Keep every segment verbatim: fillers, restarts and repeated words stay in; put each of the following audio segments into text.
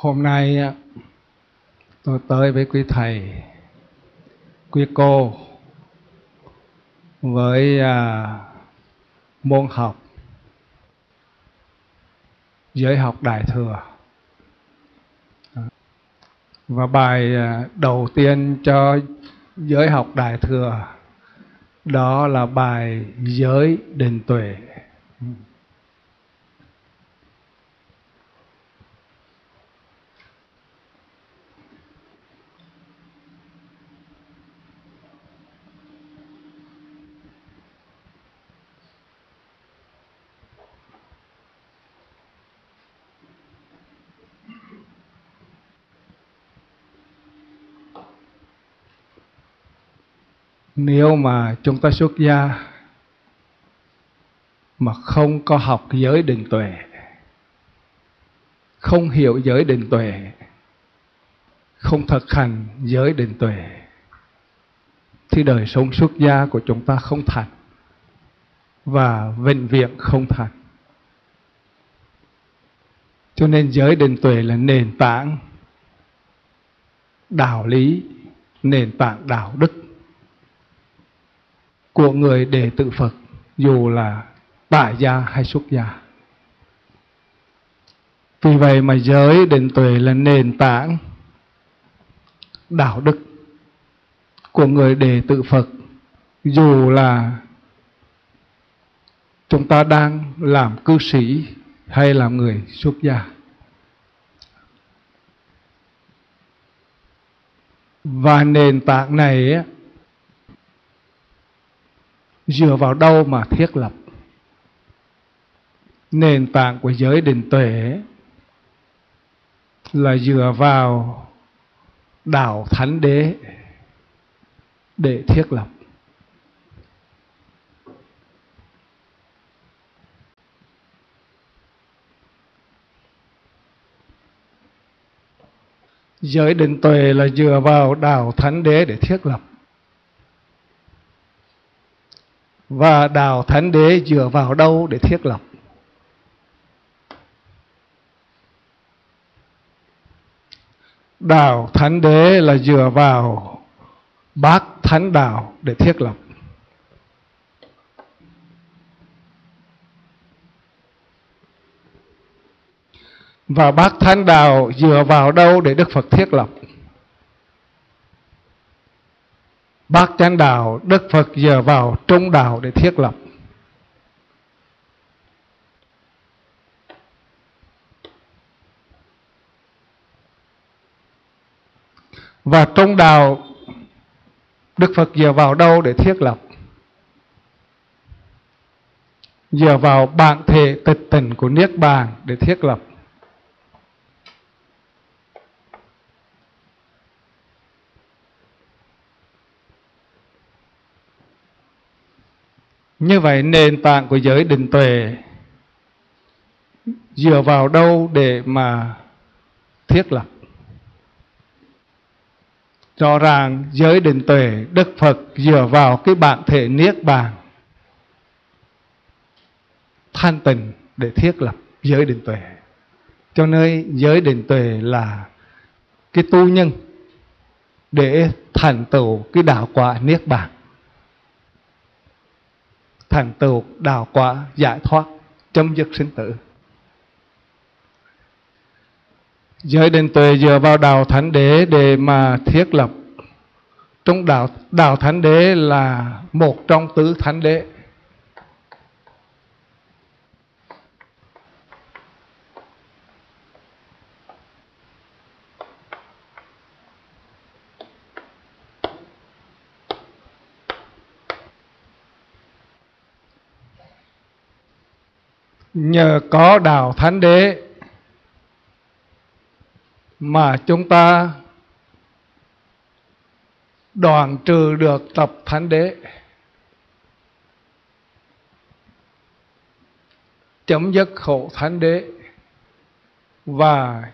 Hôm nay tôi tới với quý thầy, quý cô với à, môn học giới học Đại Thừa. Và bài à, đầu tiên cho giới học Đại Thừa đó là bài giới định tuệ. Nếu mà chúng ta xuất gia mà không có học giới định tuệ, không hiểu giới định tuệ, không thực hành giới định tuệ, thì đời sống xuất gia của chúng ta không thành, và vĩnh viễn không thành. Cho nên giới định tuệ là nền tảng đạo lý, nền tảng đạo đức của người đệ tử Phật, dù là tại gia hay xuất gia. Vì vậy mà giới định tuệ là nền tảng đạo đức của người đệ tử Phật, dù là chúng ta đang làm cư sĩ hay là người xuất gia. Và nền tảng này ấy, dựa vào đâu mà thiết lập? Nền tảng của giới định tuệ là dựa vào đạo Thánh Đế để thiết lập. Giới định tuệ là dựa vào đạo Thánh Đế để thiết lập. Và đạo Thánh Đế dựa vào đâu để thiết lập? Đạo Thánh Đế là dựa vào Bát Thánh Đạo để thiết lập. Và Bát Thánh Đạo dựa vào đâu để Đức Phật thiết lập? Bát Chánh Đạo, Đức Phật dựa vào Trung Đạo để thiết lập. Và Trung Đạo, Đức Phật dựa vào đâu để thiết lập? Dựa vào bản thể tịch tỉnh của Niết Bàn để thiết lập. Như vậy nền tảng của giới định tuệ dựa vào đâu để mà thiết lập? Rõ ràng giới định tuệ, Đức Phật dựa vào cái bản thể Niết Bàn thanh tịnh để thiết lập giới định tuệ. Cho nên giới định tuệ là cái tu nhân để thành tựu cái đạo quả Niết Bàn, thành tựu đạo quả giải thoát, chấm dứt sinh tử. Giới định tuệ dựa vào đạo Thánh Đế để mà thiết lập. Trong đạo, đạo Thánh Đế là một trong tứ Thánh Đế. Nhờ có đạo Thánh Đế mà chúng ta đoạn trừ được tập Thánh Đế, chấm dứt khổ Thánh Đế, và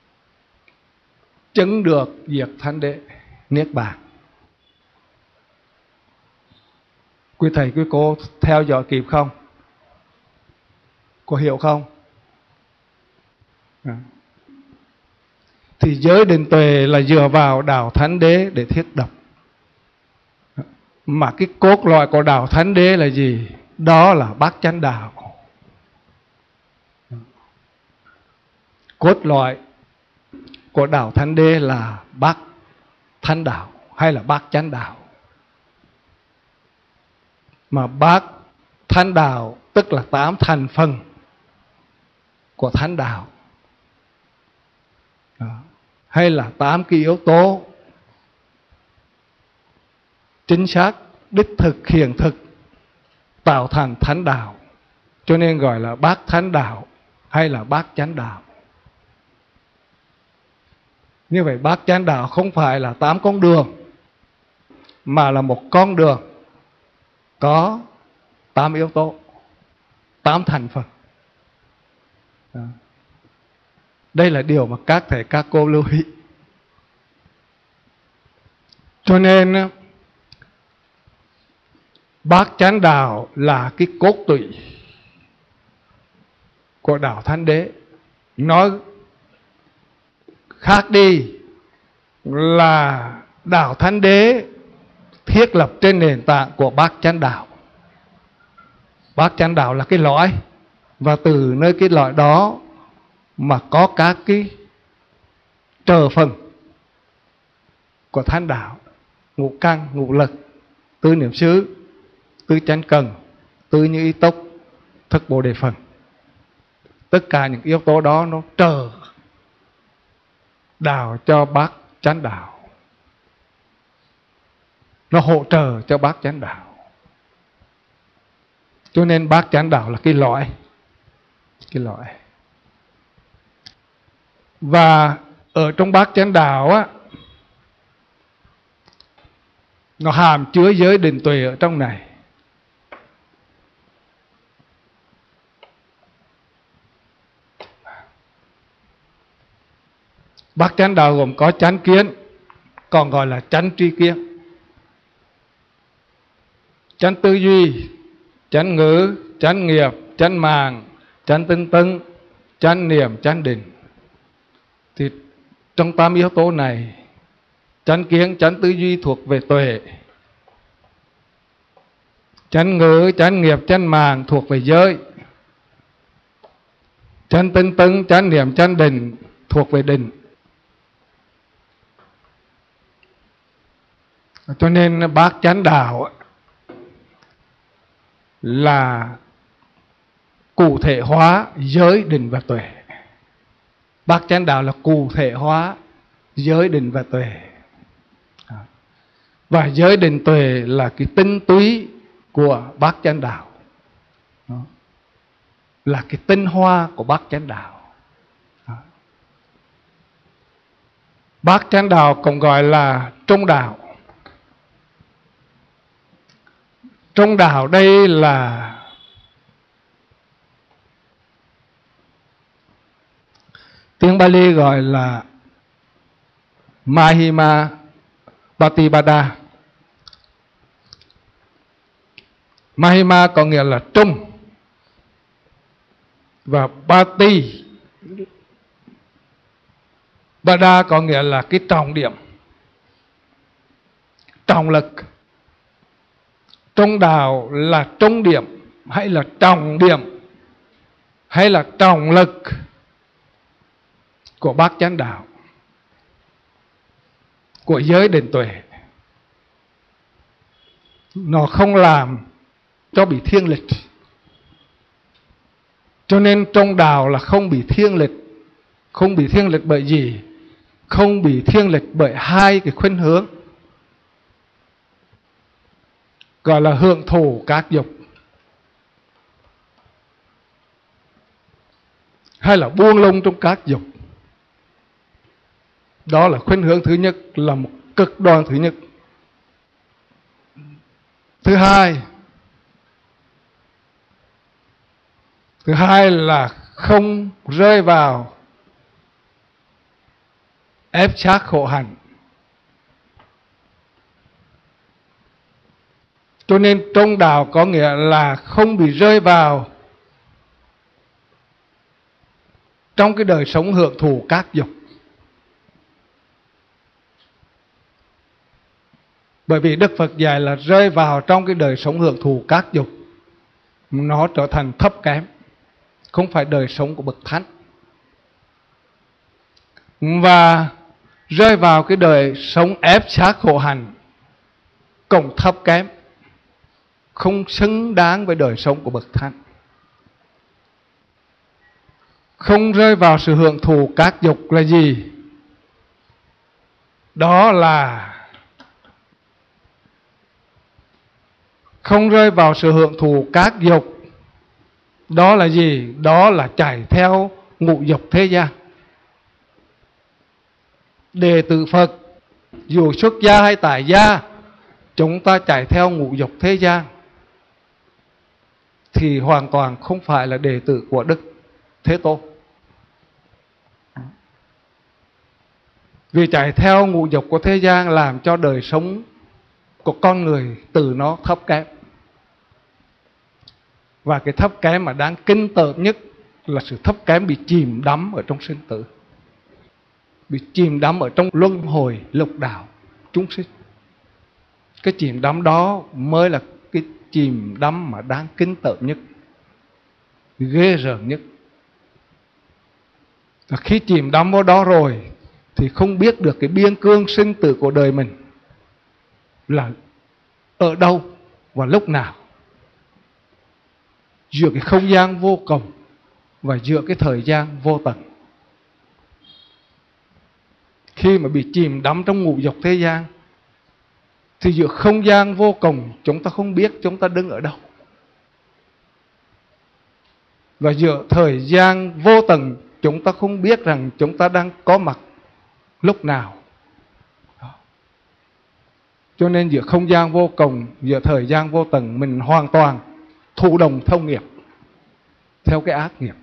chứng được diệt Thánh Đế, Niết Bàn. Quý thầy, quý cô theo dõi kịp không? Có hiểu không? À. thì giới định tuệ là dựa vào đạo Thánh Đế để thiết lập. Mà cái cốt lõi của đạo Thánh Đế là gì? Đó là bát chánh đạo. Cốt lõi của đạo Thánh Đế là bát thánh đạo hay là bát chánh đạo. Mà bát thánh đạo tức là tám thành phần của thánh đạo. Đó. Hay là tám cái yếu tố chính xác, đích thực, hiện thực tạo thành thánh đạo. Cho nên gọi là bát thánh đạo hay là bát chánh đạo. Như vậy bát chánh đạo không phải là tám con đường, mà là một con đường có tám yếu tố, tám thành phần. Đó. Đây là điều mà các thầy các cô lưu ý. Cho nên bát chánh đạo là cái cốt tủy của đạo Thánh Đế. Nói khác đi là đạo Thánh Đế thiết lập trên nền tảng của bát chánh đạo. Bát chánh đạo là cái lõi, và từ nơi cái lõi đó mà có các cái trở phần của thánh đạo: ngũ căn, ngũ lực, tứ niệm xứ, tứ chánh cần, tứ như ý túc, thức bồ đề phần. Tất cả những yếu tố đó nó trở đạo cho bát chánh đạo, nó hỗ trợ cho bát chánh đạo. Cho nên bát chánh đạo là cái lõi, cái lõi. Và ở trong bát chánh đạo á, nó hàm chứa giới định tuệ ở trong này. Bát chánh đạo gồm có chánh kiến, còn gọi là chánh tri kiến, chánh tư duy, chánh ngữ, chánh nghiệp, chánh mạng, chánh tinh tấn, chánh niệm, chánh định. Thì trong tám yếu tố này, chánh kiến, chánh tư duy thuộc về tuệ, chánh ngữ, chánh nghiệp, chánh mạng thuộc về giới, chánh tinh tấn, chánh niệm, chánh định thuộc về định. Cho nên bát chánh đạo là cụ thể hóa giới, định và tuệ. Bát chánh đạo là cụ thể hóa giới, định và tuệ. Và giới, định, tuệ là cái tinh túy của bát chánh đạo, là cái tinh hoa của bát chánh đạo. Bát chánh đạo còn gọi là trung đạo. Trung đạo đây là tiếng Bali gọi là Mahima Patipada. Mahima có nghĩa là trung, và Pati Pada có nghĩa là cái trọng điểm, trọng lực. Trung đạo là trung điểm, hay là trọng điểm, hay là trọng lực của bát chánh đạo, của giới định tuệ. Nó không làm cho bị thiên lịch. Cho nên trung đạo là không bị thiên lịch. Không bị thiên lịch bởi gì? Không bị thiên lịch bởi hai cái khuynh hướng, gọi là hưởng thụ các dục, hay là buông lung trong các dục. Đó là khuynh hướng thứ nhất, là một cực đoan thứ nhất. Thứ hai, thứ hai là không rơi vào ép xác khổ hạnh. Cho nên trung đạo có nghĩa là không bị rơi vào trong cái đời sống hưởng thụ các dục. Bởi vì Đức Phật dạy là rơi vào trong cái đời sống hưởng thụ các dục, nó trở thành thấp kém, không phải đời sống của bậc thánh. Và rơi vào cái đời sống ép sát khổ hạnh cũng thấp kém, không xứng đáng với đời sống của bậc thánh. Không rơi vào sự hưởng thụ các dục là gì? Đó là không rơi vào sự hưởng thụ các dục. Đó là gì? Đó là chạy theo ngũ dục thế gian. Đệ tử Phật dù xuất gia hay tại gia, chúng ta chạy theo ngũ dục thế gian thì hoàn toàn không phải là đệ tử của Đức Thế Tôn. Vì chạy theo ngũ dục của thế gian làm cho đời sống của con người từ nó thấp kém. Và cái thấp kém mà đáng kinh tởm nhất là sự thấp kém bị chìm đắm ở trong sinh tử, bị chìm đắm ở trong luân hồi lục đạo chúng sinh. Cái chìm đắm đó mới là cái chìm đắm mà đáng kinh tởm nhất, ghê rợn nhất. Và khi chìm đắm vào đó rồi thì không biết được cái biên cương sinh tử của đời mình là ở đâu và lúc nào, giữa cái không gian vô cùng và giữa cái thời gian vô tận. Khi mà bị chìm đắm trong ngũ dục thế gian thì giữa không gian vô cùng chúng ta không biết chúng ta đứng ở đâu, và giữa thời gian vô tận chúng ta không biết rằng chúng ta đang có mặt lúc nào. Cho nên giữa không gian vô cùng, giữa thời gian vô tận, mình hoàn toàn thụ động theo nghiệp, theo cái ác nghiệp.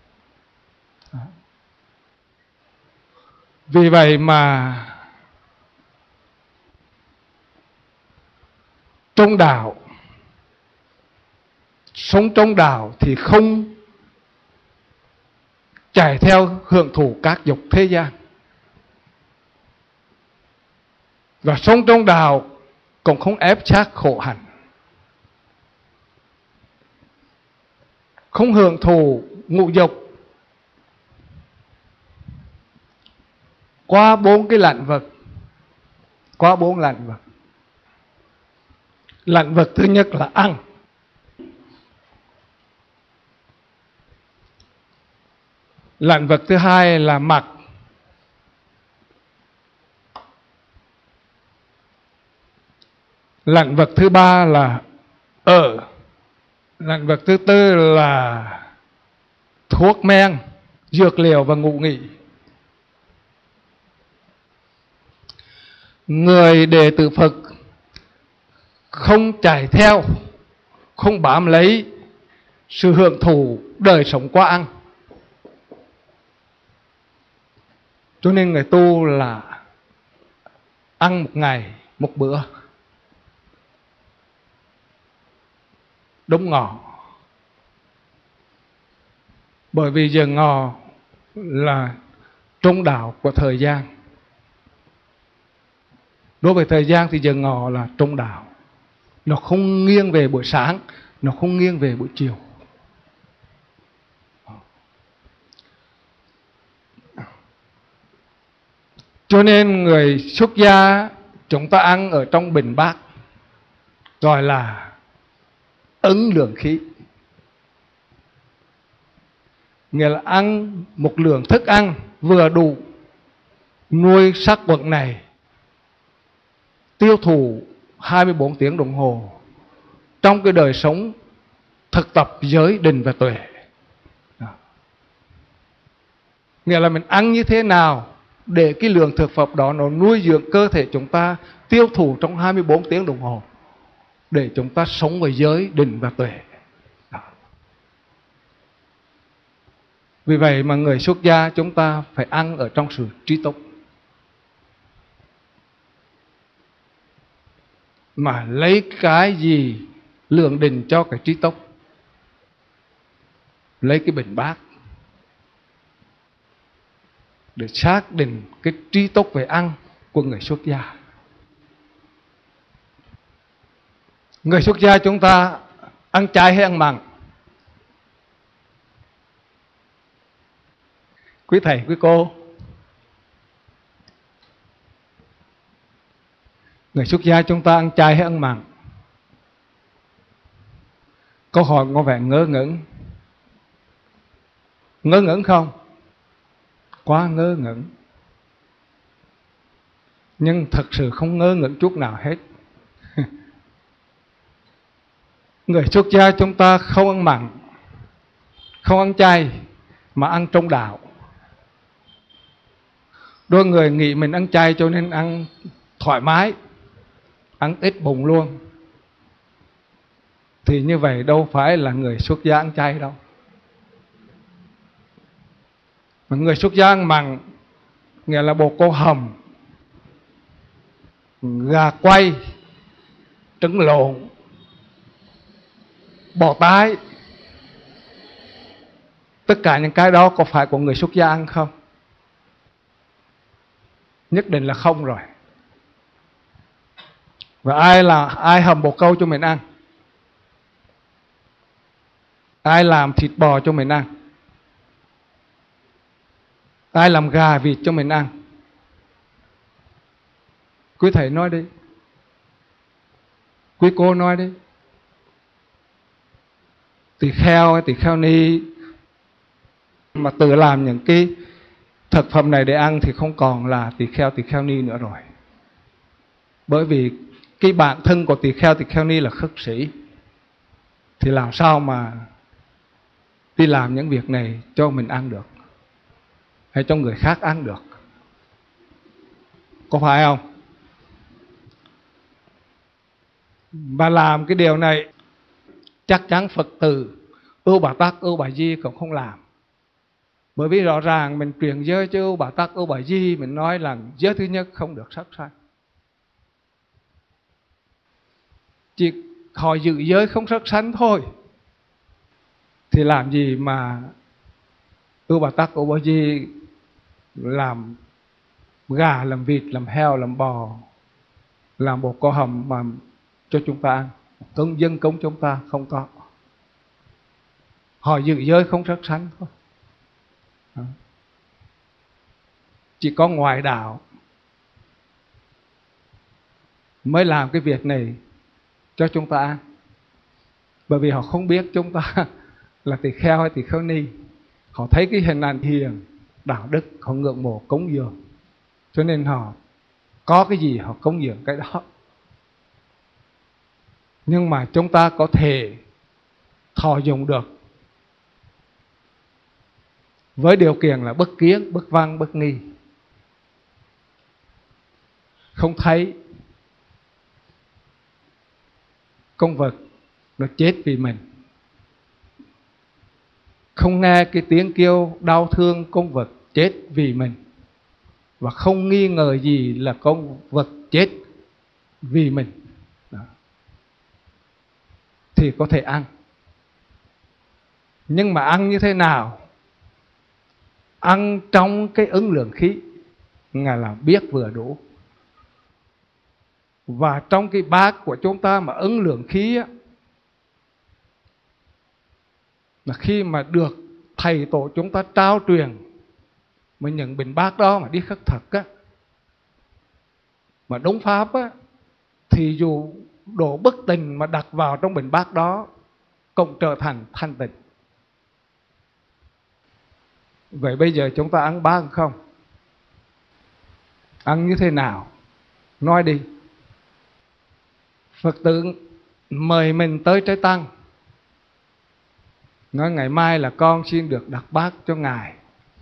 Vì vậy mà trong đạo, sống trong đạo thì không chạy theo hưởng thụ các dục thế gian. Và sống trong đạo cũng không ép sát khổ hạnh, không hưởng thụ ngũ dục qua bốn cái lạnh vật. Qua bốn lạnh vật. Lạnh vật thứ nhất là ăn. Lạnh vật thứ hai là mặc. Lạnh vật thứ ba là ở. Lạnh vật thứ tư là thuốc men, dược liệu và ngủ nghỉ. Người đệ tử Phật không chạy theo, không bám lấy sự hưởng thụ đời sống qua ăn. Cho nên người tu là ăn một ngày một bữa, đúng ngọ. Bởi vì giờ ngọ là trung đạo của thời gian. Đối với thời gian thì giờ ngọ là trung đạo. Nó không nghiêng về buổi sáng, nó không nghiêng về buổi chiều. Cho nên người xuất gia chúng ta ăn ở trong bình bát, gọi là ứng lượng khí. Nghĩa là ăn một lượng thức ăn vừa đủ nuôi sắc quẩn này, tiêu thụ hai mươi bốn tiếng đồng hồ trong cái đời sống thực tập giới định và tuệ. Nghĩa là mình ăn như thế nào để cái lượng thực phẩm đó nó nuôi dưỡng cơ thể chúng ta, tiêu thụ trong hai mươi bốn tiếng đồng hồ để chúng ta sống với giới định và tuệ. Đó. Vì vậy mà người xuất gia chúng ta phải ăn ở trong sự trí túc, mà lấy cái gì lượng định cho cái trí túc? Lấy cái bình bát để xác định cái trí túc về ăn của người xuất gia. Người xuất gia chúng ta ăn chay hay ăn mặn? Quý thầy, quý cô, người xuất gia chúng ta ăn chay hay ăn mặn? Câu hỏi có vẻ ngớ ngẩn. Ngớ ngẩn không? Quá ngớ ngẩn. Nhưng thật sự không ngớ ngẩn chút nào hết. Người xuất gia chúng ta không ăn mặn, không ăn chay, mà ăn trong đạo. Đôi người nghĩ mình ăn chay cho nên ăn thoải mái, ăn ít bụng luôn. Thì như vậy đâu phải là người xuất gia ăn chay đâu. Mà người xuất gia ăn mặn nghĩa là bồ câu hầm, gà quay, trứng lộn, bò tái. Tất cả những cái đó có phải của người xuất gia ăn không? Nhất định là không rồi. Và ai là ai hầm bồ câu cho mình ăn? Ai làm thịt bò cho mình ăn? Ai làm gà vịt cho mình ăn? Quý thầy nói đi, quý cô nói đi. Tỳ kheo hay tỳ kheo ni mà tự làm những cái thực phẩm này để ăn thì không còn là tỳ kheo tỳ kheo ni nữa rồi. Bởi vì cái bản thân của tỳ kheo tỳ kheo ni là khất sĩ, thì làm sao mà đi làm những việc này cho mình ăn được, hay cho người khác ăn được? Có phải không? Và làm cái điều này chắc chắn Phật tử Ưu Bà Tắc, Ưu Bà Di cũng không làm. Bởi vì rõ ràng mình truyền giới cho Ưu Bà Tắc, Ưu Bà Di, mình nói là giới thứ nhất không được sát sanh. Chỉ họ giữ giới không sát sanh thôi, thì làm gì mà Ưu Bà Tắc, Ưu Bà Di làm gà, làm vịt, làm heo, làm bò, làm bồ câu hầm mà cho chúng ta ăn. Công dân công chúng ta không có. Họ giữ giới không sát sanh thôi. Chỉ có ngoại đạo mới làm cái việc này cho chúng ta ăn. Bởi vì họ không biết chúng ta là tỳ kheo hay tỳ kheo ni. Họ thấy cái hình ảnh hiền, đạo đức, họ ngưỡng mộ cúng dường, cho nên họ có cái gì họ cúng dường cái đó. Nhưng mà chúng ta có thể thọ dụng được với điều kiện là bất kiến, bất văn, bất nghi. Không thấy con vật nó chết vì mình, không nghe cái tiếng kêu đau thương con vật chết vì mình, và không nghi ngờ gì là con vật chết vì mình. Đó. Thì có thể ăn. Nhưng mà ăn như thế nào? Ăn trong cái ứng lượng khí, Ngài là biết vừa đủ. Và trong cái bát của chúng ta mà ứng lượng khí á, là khi mà được thầy tổ chúng ta trao truyền, mà những bình bát đó mà đi khất thực á, mà đúng pháp á, thì dù đổ bất tình mà đặt vào trong bình bát đó cũng trở thành thanh tịnh. Vậy bây giờ chúng ta ăn bát không? Ăn như thế nào? Nói đi. Phật tử mời mình tới Trái Tăng, nói ngày mai là con xin được đặt bát cho Ngài.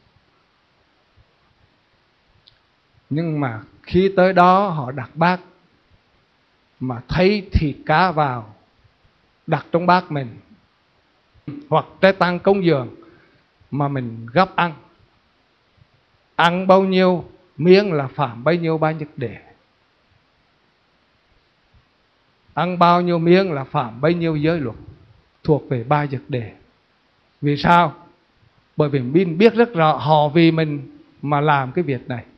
Nhưng mà khi tới đó họ đặt bát mà thấy thịt cá vào đặt trong bát mình, hoặc Trái Tăng cúng dường mà mình gấp ăn, ăn bao nhiêu miếng là phạm bấy nhiêu ba nhật đề, ăn bao nhiêu miếng là phạm bấy nhiêu giới luật thuộc về ba nhật đề. Vì sao? Bởi vì mình biết rất rõ họ vì mình mà làm cái việc này.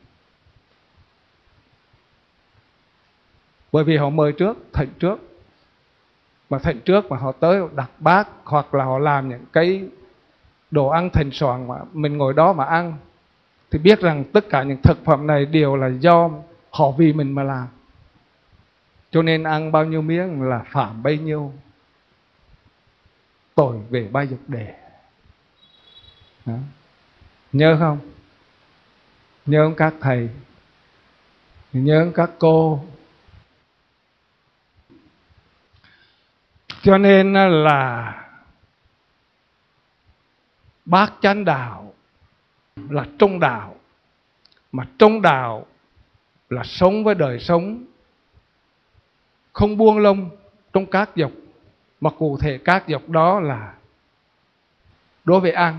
Bởi vì họ mời trước, thỉnh trước. Mà thành trước mà họ tới đặt bát, hoặc là họ làm những cái đồ ăn thịnh soạn mà mình ngồi đó mà ăn, thì biết rằng tất cả những thực phẩm này đều là do họ vì mình mà làm. Cho nên ăn bao nhiêu miếng là phạm bấy nhiêu tội về ba dục đề. Đó. Nhớ không? Nhớ không các thầy? Nhớ không các cô? Cho nên là bát chánh đạo là trung đạo. Mà trung đạo là sống với đời sống, không buông lông trong các dục. Mà cụ thể các dục đó là đối với ăn.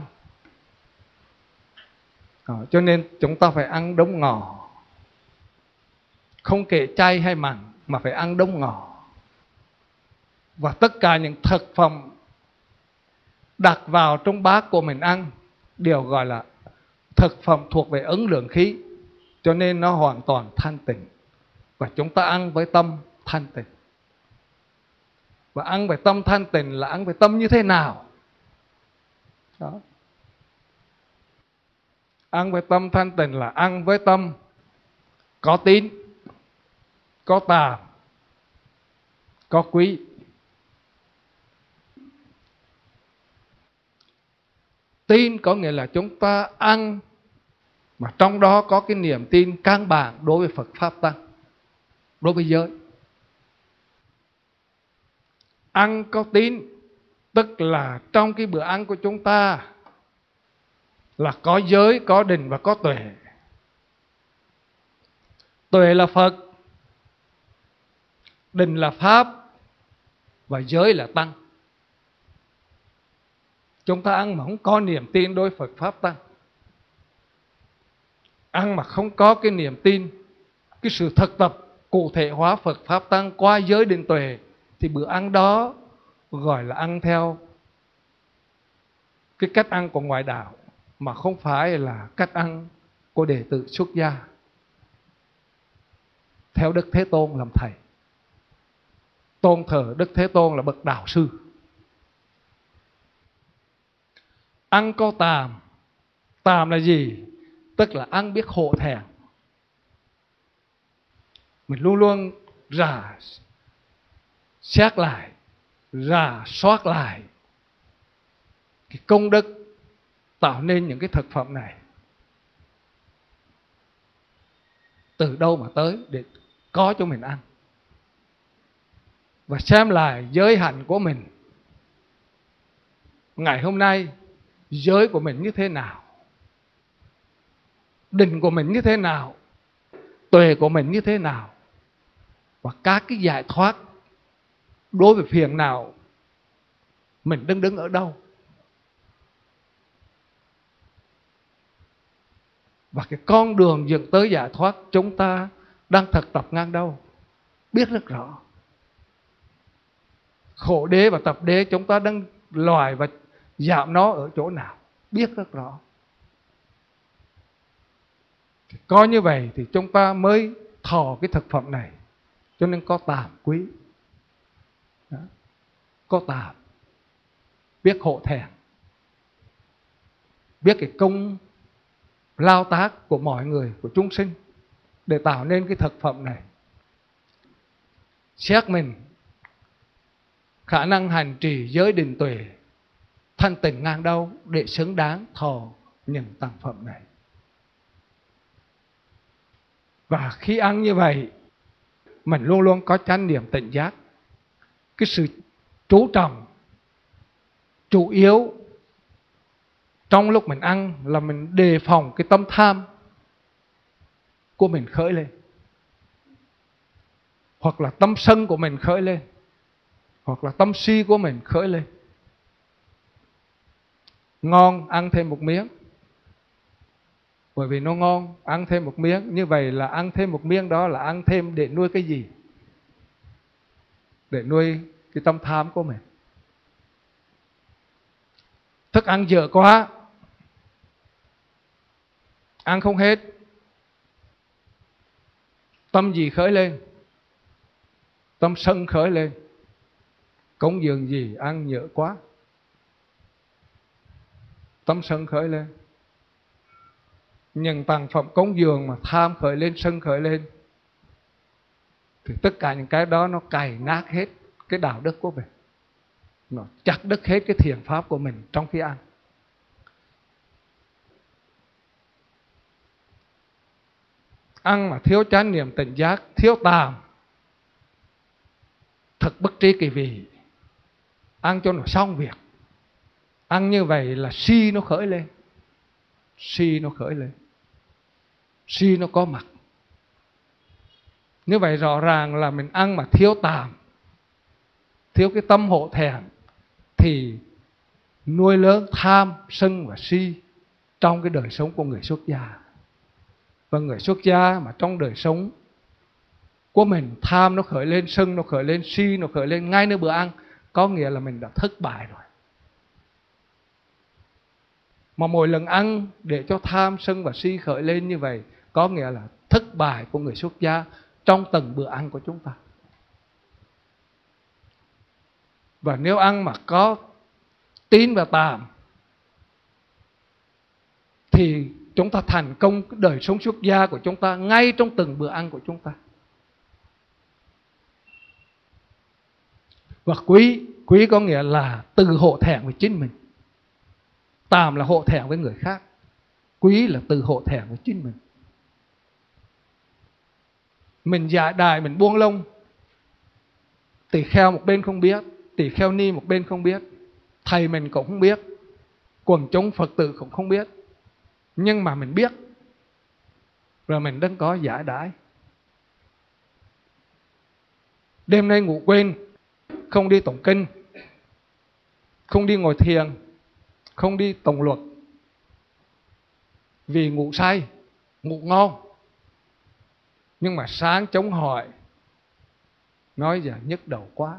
Đó, cho nên chúng ta phải ăn đúng ngọ. Không kể chay hay mặn, mà phải ăn đúng ngọ. Và tất cả những thực phẩm đặt vào trong bát của mình ăn đều gọi là thực phẩm thuộc về ứng lượng khí. Cho nên nó hoàn toàn thanh tịnh. Và chúng ta ăn với tâm thanh tịnh. Và ăn với tâm thanh tịnh là ăn với tâm như thế nào? Đó. Ăn với tâm thanh tịnh là ăn với tâm có tín, có tàm, có quý. Tin có nghĩa là chúng ta ăn mà trong đó có cái niềm tin căn bản đối với Phật Pháp Tăng, đối với giới. Ăn có tín tức là trong cái bữa ăn của chúng ta là có giới, có định và có tuệ. Tuệ là Phật, định là Pháp và giới là Tăng. Chúng ta ăn mà không có niềm tin đối Phật Pháp Tăng, ăn mà không có cái niềm tin, cái sự thực tập cụ thể hóa Phật Pháp Tăng qua giới định tuệ, thì bữa ăn đó gọi là ăn theo cái cách ăn của ngoại đạo, mà không phải là cách ăn của đệ tử xuất gia theo Đức Thế Tôn làm thầy. Tôn thờ Đức Thế Tôn là bậc đạo sư. Ăn có tàm. Tàm là gì? Tức là ăn biết hổ thẹn. Mình luôn luôn rà xét lại, rà soát lại cái công đức tạo nên những cái thực phẩm này từ đâu mà tới để có cho mình ăn. Và xem lại giới hạnh của mình ngày hôm nay, giới của mình như thế nào, định của mình như thế nào, tuệ của mình như thế nào, và các cái giải thoát đối với phiền nào mình đứng đứng ở đâu, và cái con đường dẫn tới giải thoát chúng ta đang thực tập ngang đâu, biết rất rõ. Khổ đế và tập đế chúng ta đang loài và giảm nó ở chỗ nào, biết rất rõ. Thì coi như vậy thì chúng ta mới thọ cái thực phẩm này. Cho nên có tàm quý. Đó. Có tàm, biết hộ thẹn, biết cái công lao tác của mọi người, của chúng sinh để tạo nên cái thực phẩm này. Xét mình khả năng hành trì giới định tuệ thanh tịnh ngang đâu để xứng đáng thọ những tặng phẩm này. Và khi ăn như vậy, mình luôn luôn có chánh niệm tỉnh giác. Cái sự chú trọng, chủ yếu trong lúc mình ăn là mình đề phòng cái tâm tham của mình khởi lên, hoặc là tâm sân của mình khởi lên, hoặc là tâm si của mình khởi lên. Ngon, ăn thêm một miếng. Bởi vì nó ngon, ăn thêm một miếng. Như vậy là ăn thêm một miếng đó là ăn thêm để nuôi cái gì? Để nuôi cái tâm tham của mình. Thức ăn dở quá, ăn không hết, tâm gì khởi lên? Tâm sân khởi lên. cúng dường gì ăn nhớ quá, tâm sân khởi lên. Nhận tặng phẩm cúng dường mà tham khởi lên, sân khởi lên, thì tất cả những cái đó nó cày nát hết cái đạo đức của mình, nó chặt đứt hết cái thiền pháp của mình trong khi ăn. Ăn mà thiếu chánh niệm tỉnh giác, thiếu tàm, thật bất trí kỳ vị. Ăn cho nó xong việc. Ăn như vậy là si nó khởi lên. Si nó khởi lên. Si nó có mặt. Như vậy rõ ràng là mình ăn mà thiếu tàm, thiếu cái tâm hộ thẹn, thì nuôi lớn tham, sân và si trong cái đời sống của người xuất gia. Và người xuất gia mà trong đời sống của mình tham nó khởi lên, sân nó khởi lên, si nó khởi lên ngay nơi bữa ăn, có nghĩa là mình đã thất bại rồi. Mà mỗi lần ăn để cho tham, sân và si khởi lên như vậy, có nghĩa là thất bại của người xuất gia trong từng bữa ăn của chúng ta. Và nếu ăn mà có tín và tàm thì chúng ta thành công đời sống xuất gia của chúng ta ngay trong từng bữa ăn của chúng ta. Và quý, quý có nghĩa là từ hộ thẹn với chính mình. Tàm là hộ thẹn với người khác, quý là từ hộ thẹn với chính mình. Mình giải đài, mình buông lông, tỳ kheo một bên không biết, tỳ kheo ni một bên không biết, thầy mình cũng không biết, quần chúng Phật tử cũng không biết, nhưng mà mình biết, rồi mình đang có giải đãi. Đêm nay ngủ quên, không đi tụng kinh, không đi ngồi thiền, không đi tụng luật, vì ngủ say, ngủ ngon. Nhưng mà sáng chống hỏi, nói giờ nhức đầu quá,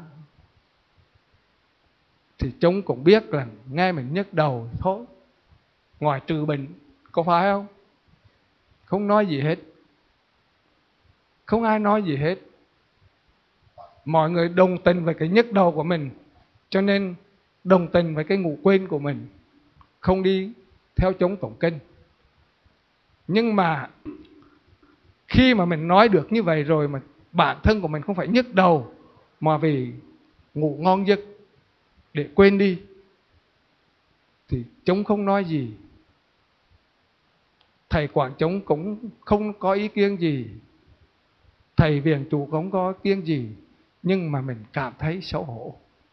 thì chúng cũng biết là nghe mình nhức đầu thôi, ngoài trừ bệnh, có phải không? Không nói gì hết, không ai nói gì hết. Mọi người đồng tình với cái nhức đầu của mình, cho nên đồng tình với cái ngủ quên của mình, không đi theo chúng tụng kinh. Nhưng mà khi mà mình nói được như vậy rồi mà bản thân của mình không phải nhức đầu, mà vì ngủ ngon giấc để quên đi, thì chúng không nói gì. Thầy quản chúng cũng không có ý kiến gì, thầy viện chủ cũng không có ý kiến gì, nhưng mà mình cảm thấy xấu hổ,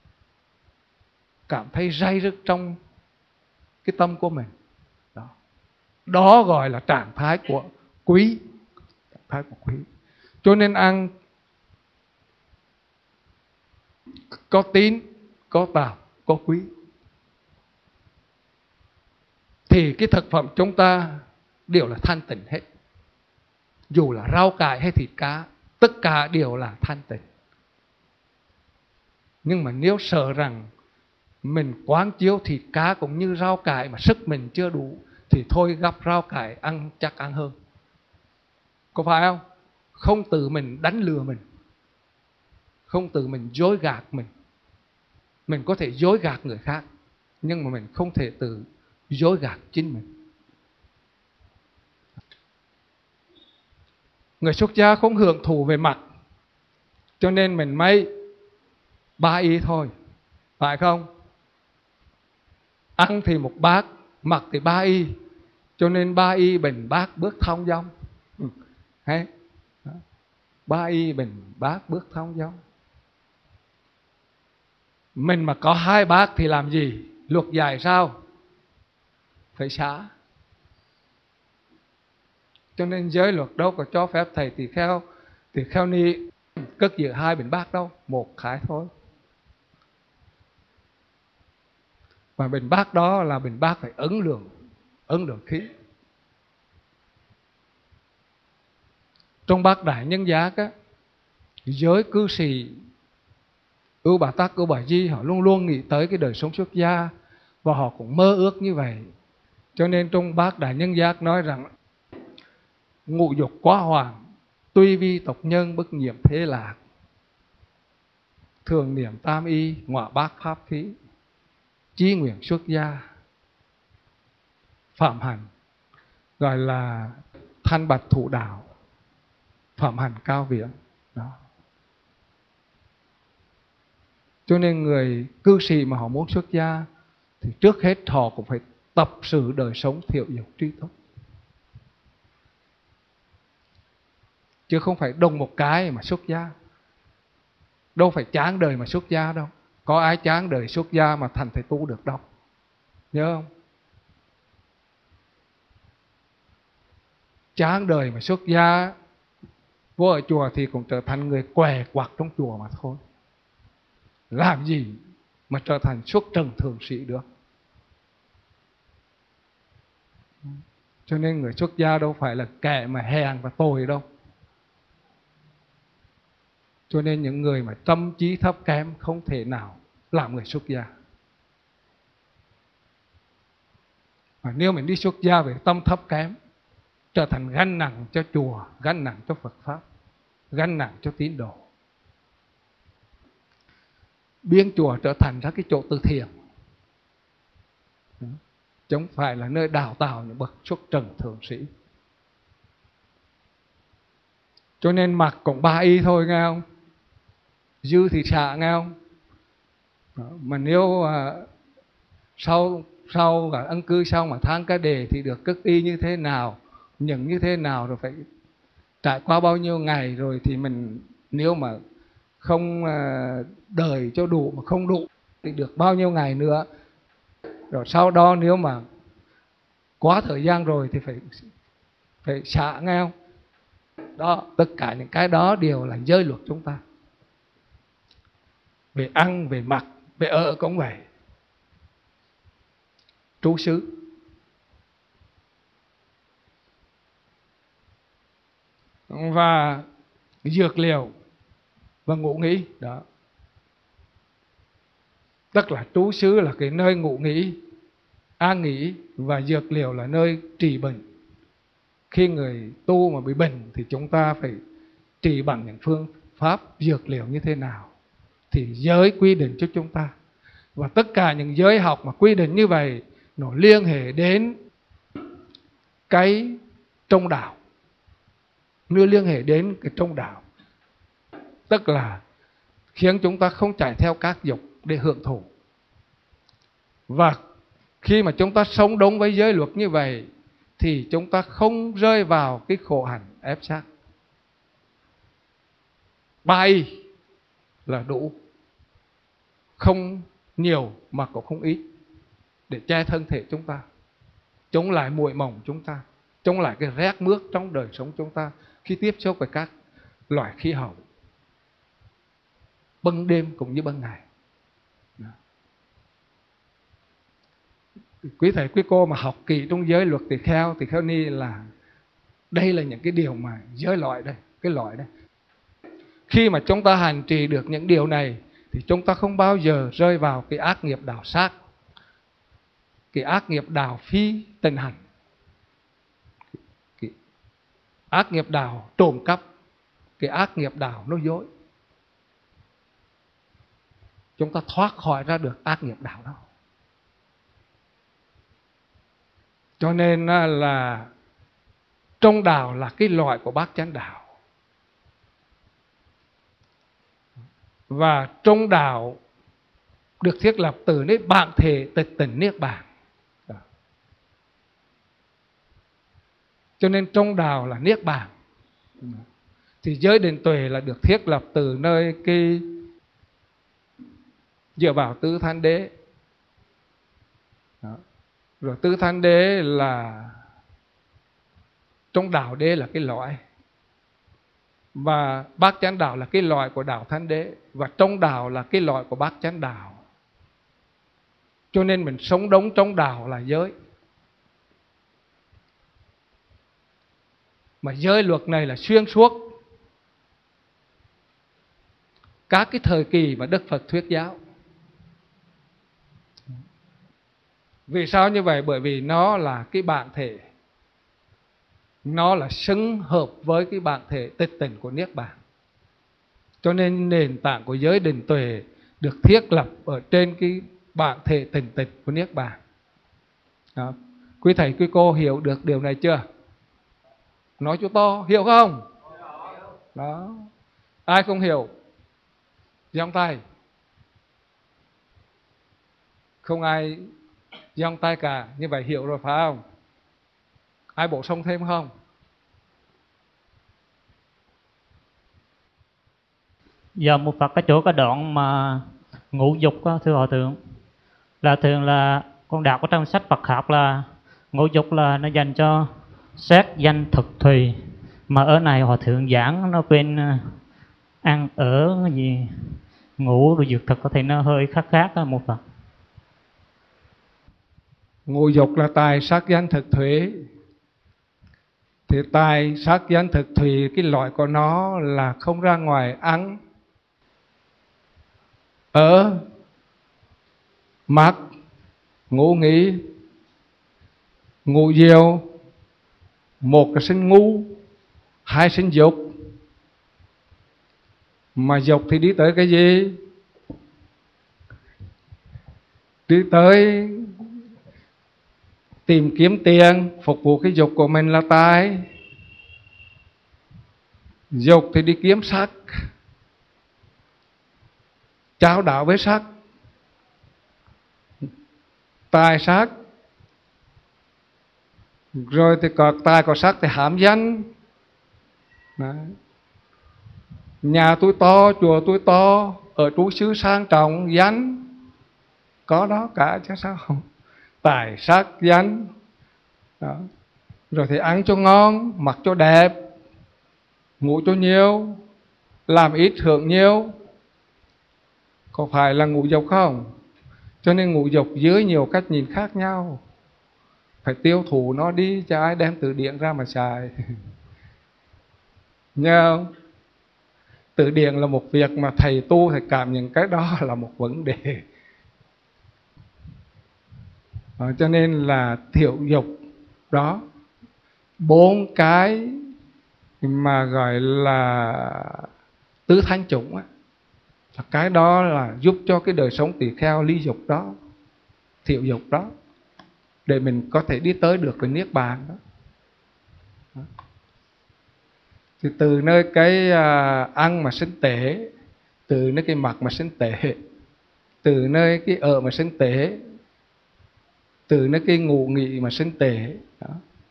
cảm thấy day dứt trong cái tâm của mình. Đó, đó gọi là trạng thái của quý. Trạng thái của quý. Cho nên ăn có tín, có tàm, có quý, thì cái thực phẩm chúng ta đều là thanh tịnh hết. Dù là rau cải hay thịt cá, tất cả đều là thanh tịnh. Nhưng mà nếu sợ rằng mình quán chiếu thịt cá cũng như rau cải mà sức mình chưa đủ, thì thôi gắp rau cải ăn chắc ăn hơn. Có phải không? Không tự mình đánh lừa mình, không tự mình dối gạt mình. Mình có thể dối gạt người khác, nhưng mà mình không thể tự dối gạt chính mình. Người xuất gia không hưởng thụ về mặt, cho nên mình mới ba y thôi, phải không? Ăn thì một bát, mặc thì ba y, cho nên ba y bình bát bước thong dong. Hay ba y bình bát bước thong dong. Mình mà có hai bát thì làm gì? Luật dạy sao? Phải xả. Cho nên giới luật đâu có cho phép thầy tỳ kheo, tỳ kheo ni cất giữ hai bình bát đâu, một khải thôi. Và bình bát đó là bình bát phải ấn lượng, ấn lượng khí. Trong bát đại nhân giác á, giới cư sĩ Ưu Bà Tắc, Ưu Bà Di họ luôn luôn nghĩ tới cái đời sống xuất gia, và họ cũng mơ ước như vậy. Cho nên trong bát đại nhân giác nói rằng ngũ dục quá hoàng, tuy vi tộc nhân bất nhiễm thế lạc. thường niệm tam y, ngọa bát pháp khí, chí nguyện xuất gia, phạm hạnh, gọi là thanh bạch thụ đạo, phạm hạnh cao viễn. Đó. Cho nên người cư sĩ mà họ muốn xuất gia thì trước hết họ cũng phải tập sự đời sống thiệu dục trí túc, chứ không phải đùng một cái mà xuất gia. Đâu phải chán đời mà xuất gia đâu. Có ai chán đời xuất gia mà thành thầy tu được đâu. Nhớ không? Chán đời mà xuất gia, vô ở chùa thì cũng trở thành người què quặt trong chùa mà thôi. Làm gì mà trở thành xuất trần thượng sĩ được. Cho nên người xuất gia đâu phải là kẻ mà hèn và tồi đâu. Cho nên những người mà tâm trí thấp kém không thể nào làm người xuất gia. Mà nếu mình đi xuất gia về tâm thấp kém, trở thành gánh nặng cho chùa, gánh nặng cho Phật Pháp, gánh nặng cho tín đồ. Biến chùa trở thành ra cái chỗ từ thiện, chứ không phải là nơi đào tạo những bậc xuất trần thượng sĩ. Cho nên mặc cũng ba y thôi nghe không? Dư thì xạ nghe không? Đó. Mà nếu à, sau sau cả ân cư sau mà tháng cá đề thì được cất y như thế nào, những như thế nào, rồi phải trải qua bao nhiêu ngày, rồi thì mình nếu mà không à, đời cho đủ mà không đủ thì được bao nhiêu ngày nữa. Rồi sau đó nếu mà quá thời gian rồi thì phải phải xả nghe không? Đó, tất cả những cái đó đều là giới luật chúng ta. Về ăn, về mặc, về ở cũng vậy. Trú xứ. Và dược liệu và ngủ nghỉ. Đó. Tức là trú xứ là cái nơi ngủ nghỉ, an nghỉ, và dược liệu là nơi trị bệnh. Khi người tu mà bị bệnh thì chúng ta phải trị bằng những phương pháp dược liệu như thế nào thì giới quy định cho chúng ta. Và tất cả những giới học mà quy định như vậy nó liên hệ đến cái trong đạo, nó liên hệ đến cái trong đạo, tức là khiến chúng ta không chạy theo các dục để hưởng thụ. Và khi mà chúng ta sống đúng với giới luật như vậy thì chúng ta không rơi vào cái khổ hạnh ép sát. Ba y là đủ, không nhiều mà cũng không ít, để che thân thể chúng ta, chống lại muội mộng chúng ta, chống lại cái rét mướt trong đời sống chúng ta khi tiếp xúc với các loại khí hậu ban đêm cũng như ban ngày. Quý thầy quý cô mà học kỳ trong giới luật tỳ kheo thì kheo ni là đây là những cái điều mà giới loại đây, cái loại đây. Khi mà chúng ta hành trì được những điều này thì chúng ta không bao giờ rơi vào cái ác nghiệp đào sát, cái ác nghiệp đào phi tình hành, cái ác nghiệp đào trộm cắp, cái ác nghiệp đào nói dối. Chúng ta thoát khỏi ra được ác nghiệp đào đó. Cho nên là trong đạo là cái loại của bát chánh đạo. Và trong đạo được thiết lập từ nếp bản thể tịch tỉnh niết bàn. Cho nên trong đạo là niết bàn. Thì giới định tuệ là được thiết lập từ nơi cái dựa vào tứ thánh đế. Đó. Rồi tứ thánh đế là trong đạo đế là cái loại, và bát chánh đạo là cái loại của đạo thánh đế, và trong đạo là cái loại của bát chánh đạo. Cho nên mình sống đúng trong đạo là giới. Mà giới luật này là xuyên suốt các cái thời kỳ mà Đức Phật thuyết giáo. Vì sao như vậy? Bởi vì nó là cái bản thể, nó là xứng hợp với cái bản thể tịch tỉnh của niết bàn. Cho nên nền tảng của giới định tuệ được thiết lập ở trên cái bản thể tịnh tịch của Niết Bàn. Đó. Quý thầy quý cô hiểu được điều này chưa? Nói cho to, hiểu không? Đó. Ai không hiểu? Giông tay. Không ai giông tay cả. Như vậy hiểu rồi phải không? Ai bổ sung thêm không? Giờ một Phật cái chỗ cái đoạn mà ngũ dục đó, thưa Hòa Thượng, là thường là con đọc ở trong sách Phật học là ngũ dục là nó dành cho sắc danh thực thùy, mà ở này Hòa Thượng giảng nó bên ăn ở cái gì ngủ rồi dược thực thì nó hơi khác khác đó một Phật. Ngũ dục là tài sắc danh thực thủy. Thì tài sắc danh thực thủy, cái loại của nó là không ra ngoài ăn, ở, mặc, ngủ nghỉ. Ngũ diệu, một là sinh ngu, hai sinh dục. Mà dục thì đi tới cái gì? Đi tới tìm kiếm tiền, phục vụ cái dục của mình là tài. Dục thì đi kiếm sắc, trao đảo với sắc. Tài sắc. Rồi thì có tài có sắc thì hám danh. Đấy. Nhà tôi to, chùa tôi to, ở trú xứ sang trọng, danh. Có đó cả chứ sao không? Tài sắc danh. Đó. Rồi thì ăn cho ngon, mặc cho đẹp, ngủ cho nhiều, làm ít hưởng nhiều. Có phải là ngũ dục không? Cho nên ngũ dục dưới nhiều cách nhìn khác nhau. Phải tiêu thụ nó đi, cho ai đem từ điển ra mà xài. Nhớ không? Từ điển là một việc mà thầy tu thầy cảm nhận cái đó là một vấn đề. Đó, cho nên là thiểu dục đó, bốn cái mà gọi là tứ thanh chủng á, cái đó là giúp cho cái đời sống tỳ kheo ly dục đó, thiểu dục đó, để mình có thể đi tới được cái Niết Bàn đó. Đó. Thì từ nơi cái à, ăn mà sinh tể, từ nơi cái mặc mà sinh tể, từ nơi cái ở mà sinh tể, từ nơi cái ngủ nghỉ mà sinh tể đó.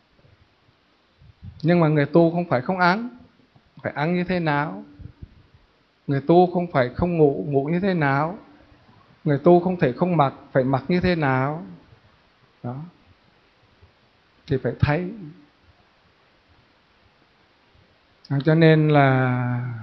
Nhưng mà người tu không phải không ăn, phải ăn như thế nào? Người tu không phải không ngủ, ngủ như thế nào? Người tu không thể không mặc, phải mặc như thế nào? Đó. Thì phải thấy. À, cho nên là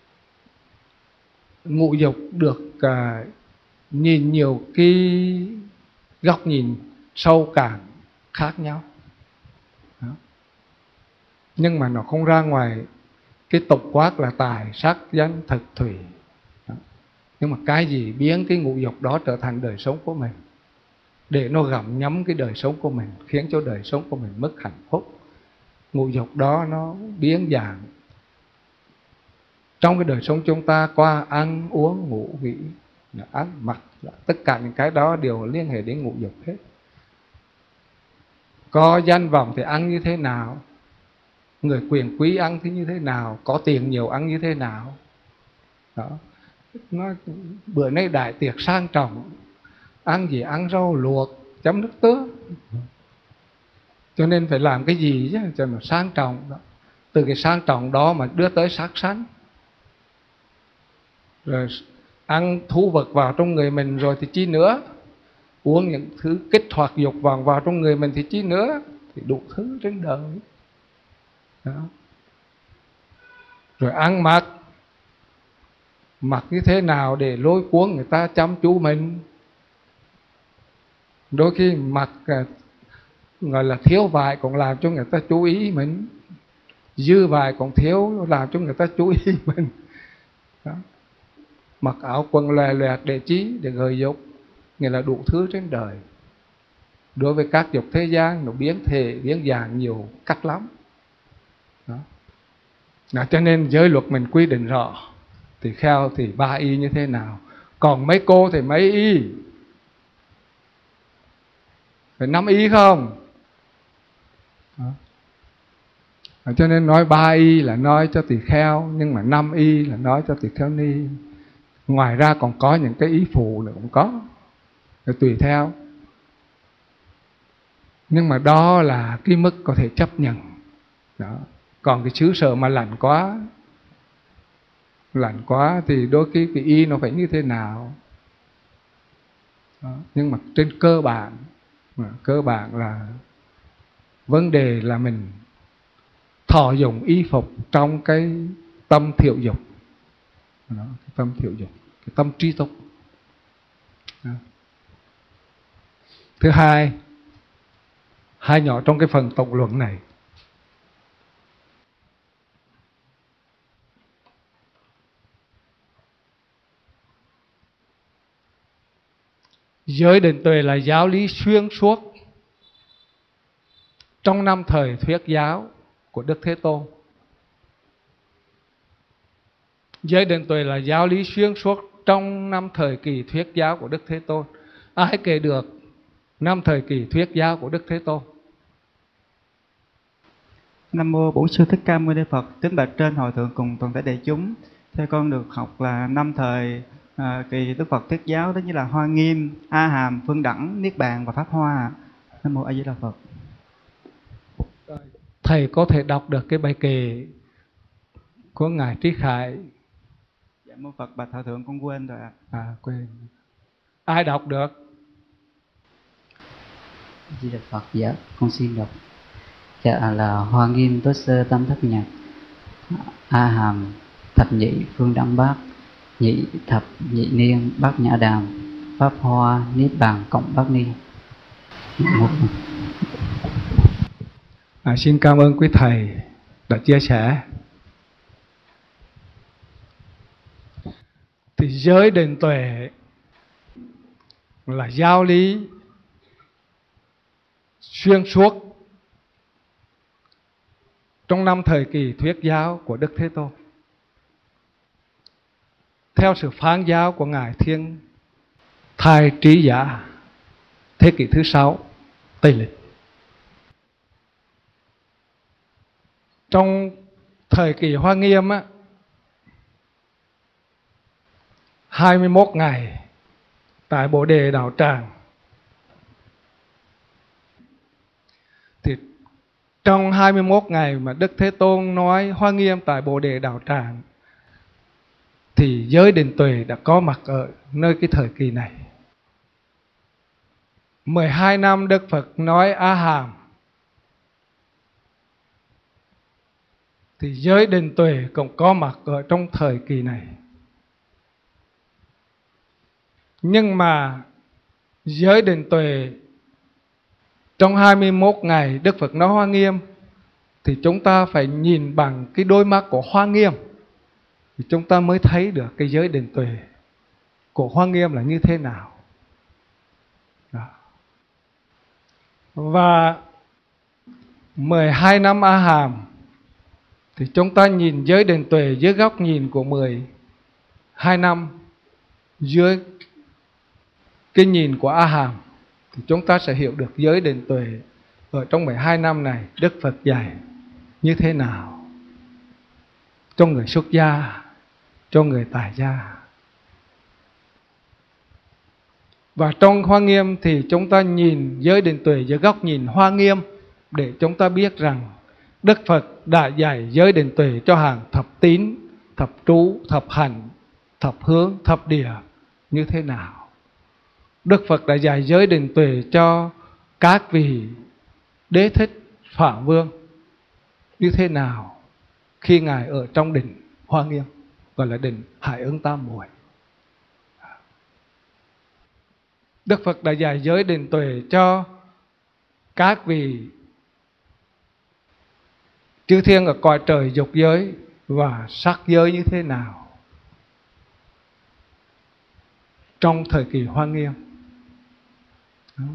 ngũ dục được uh, nhìn nhiều cái góc nhìn sâu cạn khác nhau. Đó. Nhưng mà nó không ra ngoài cái tục quát là tài sắc danh thực thủy. Đó. Nhưng mà cái gì biến cái ngũ dục đó trở thành đời sống của mình, để nó gặm nhấm cái đời sống của mình, khiến cho đời sống của mình mất hạnh phúc. Ngũ dục đó nó biến dạng trong cái đời sống chúng ta qua ăn uống ngủ nghỉ, ăn mặc, tất cả những cái đó đều liên hệ đến ngũ dục hết. Có danh vọng thì ăn như thế nào, người quyền quý ăn thì như thế nào, có tiền nhiều ăn như thế nào. Đó. Nó, bữa nay đại tiệc sang trọng, ăn gì ăn rau luộc chấm nước tương. Cho nên phải làm cái gì chứ cho nó sang trọng đó. Từ cái sang trọng đó mà đưa tới sắc sanh. Rồi ăn thú vật vào trong người mình rồi thì chi nữa, uống những thứ kích hoạt dục vọng vào trong người mình thì chi nữa, thì đủ thứ trên đời đó. Rồi ăn mặc, mặc như thế nào để lôi cuốn người ta chăm chú mình. Đôi khi mặc gọi là thiếu vải còn làm cho người ta chú ý mình, dư vải còn thiếu làm cho người ta chú ý mình đó. Mặc áo quần lòe loẹt để chí, để gợi dục, nghĩa là đủ thứ trên đời. Đối với các dục thế gian nó biến thể biến dạng nhiều cách lắm đó. Đó, cho nên giới luật mình quy định rõ tỳ kheo thì ba y như thế nào, còn mấy cô thì mấy y, phải năm y không? Đó. Cho nên nói ba y là nói cho tỳ kheo, nhưng mà năm y là nói cho tỳ kheo ni. Ngoài ra còn có những cái ý phụ nữa cũng có, rồi tùy theo. Nhưng mà đó là cái mức có thể chấp nhận. Đó. Còn cái xứ sở mà lạnh quá, lạnh quá thì đôi khi cái y nó phải như thế nào. Đó. Nhưng mà trên cơ bản, cơ bản là vấn đề là mình thọ dụng y phục trong cái tâm thiểu dục. Đó, cái tâm thiểu dục, cái tâm trí túc. Đó. Thứ hai, hai nhỏ trong cái phần tổng luận này, giới định tuệ là giáo lý xuyên suốt trong năm thời thuyết giáo của Đức Thế Tôn. Giới định tuệ là giáo lý xuyên suốt trong năm thời kỳ thuyết giáo của Đức Thế Tôn. Ai kể được năm thời kỳ thuyết giáo của Đức Thế Tôn? Nam mô Bổn Sư Thích Ca Mâu Ni Phật. Kính bạch trên hội thượng cùng toàn thể đại chúng, theo con được học là năm thời à, kỳ Đức Phật thuyết giáo, đó như là Hoa Nghiêm, A Hàm, Phương Đẳng, Niết Bàn và Pháp Hoa. Nam mô A Di Đà Phật. Thầy có thể đọc được cái bài kệ của ngài Trí Khải? Dạ mô Phật, bạch hội thượng con quên rồi ạ. À quên. Ai đọc được? A Di Đà Phật. Dạ con xin đọc. Dạ là Hoa Nghiêm Tốt Sơ Tâm Thất Nhật, A Hàm Thập Nhị Phương Đẳng Bát, Nhị Thập Nhị Niên Bát Nhã Đàm, Pháp Hoa Niết Bàn Cộng Bát Niên. À, xin cảm ơn quý thầy đã chia sẻ. Thì giới định tuệ là giáo lý xuyên suốt trong năm thời kỳ thuyết giáo của Đức Thế Tôn, theo sự phán giáo của ngài Thiên Thai Trí Giả thế kỷ thứ sáu Tây Lịch. Trong thời kỳ Hoa Nghiêm á, hai mươi mốt ngày tại Bồ Đề Đạo Tràng, thì trong hai mươi mốt ngày mà Đức Thế Tôn nói Hoa Nghiêm tại Bồ Đề Đạo Tràng, thì giới định tuệ đã có mặt ở nơi cái thời kỳ này. mười hai năm Đức Phật nói A Hàm, thì giới định tuệ cũng có mặt ở trong thời kỳ này. Nhưng mà giới định tuệ trong hai mươi mốt ngày Đức Phật nói Hoa Nghiêm, thì chúng ta phải nhìn bằng cái đôi mắt của Hoa Nghiêm, thì chúng ta mới thấy được cái giới định tuệ của Hoa Nghiêm là như thế nào. Đó. Và mười hai năm A Hàm, thì chúng ta nhìn giới định tuệ dưới góc nhìn của mười hai năm, dưới cái nhìn của A Hàm, thì chúng ta sẽ hiểu được giới định tuệ ở trong mười hai năm này Đức Phật dạy như thế nào cho người xuất gia, cho người tại gia. Và trong Hoa Nghiêm thì chúng ta nhìn giới định tuệ dưới góc nhìn Hoa Nghiêm, để chúng ta biết rằng Đức Phật đã dạy giới định tuệ cho hàng thập tín, thập trú, thập hành, thập hướng, thập địa như thế nào. Đức Phật đã dạy giới định tuệ cho các vị Đế Thích, Phạm Vương như thế nào khi ngài ở trong đỉnh Hoa Nghiêm, gọi là đỉnh Hải Ứng Tam Muội. Đức Phật đã dạy giới định tuệ cho các vị chư thiên ở cõi trời dục giới và sắc giới như thế nào trong thời kỳ Hoa Nghiêm. Đó.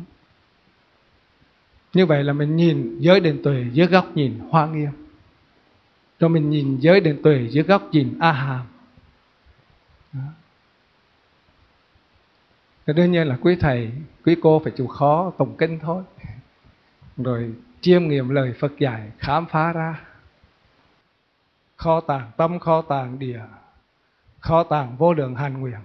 Như vậy là mình nhìn giới định tuệ dưới góc nhìn Hoa Nghiêm, rồi mình nhìn giới định tuệ dưới góc nhìn A Hàm. Đó. Thì đương nhiên là quý thầy, quý cô phải chịu khó tụng kinh thôi, rồi chiêm nghiệm lời Phật dạy, khám phá ra kho tàng tâm, kho tàng địa, kho tàng vô lượng hạnh nguyện.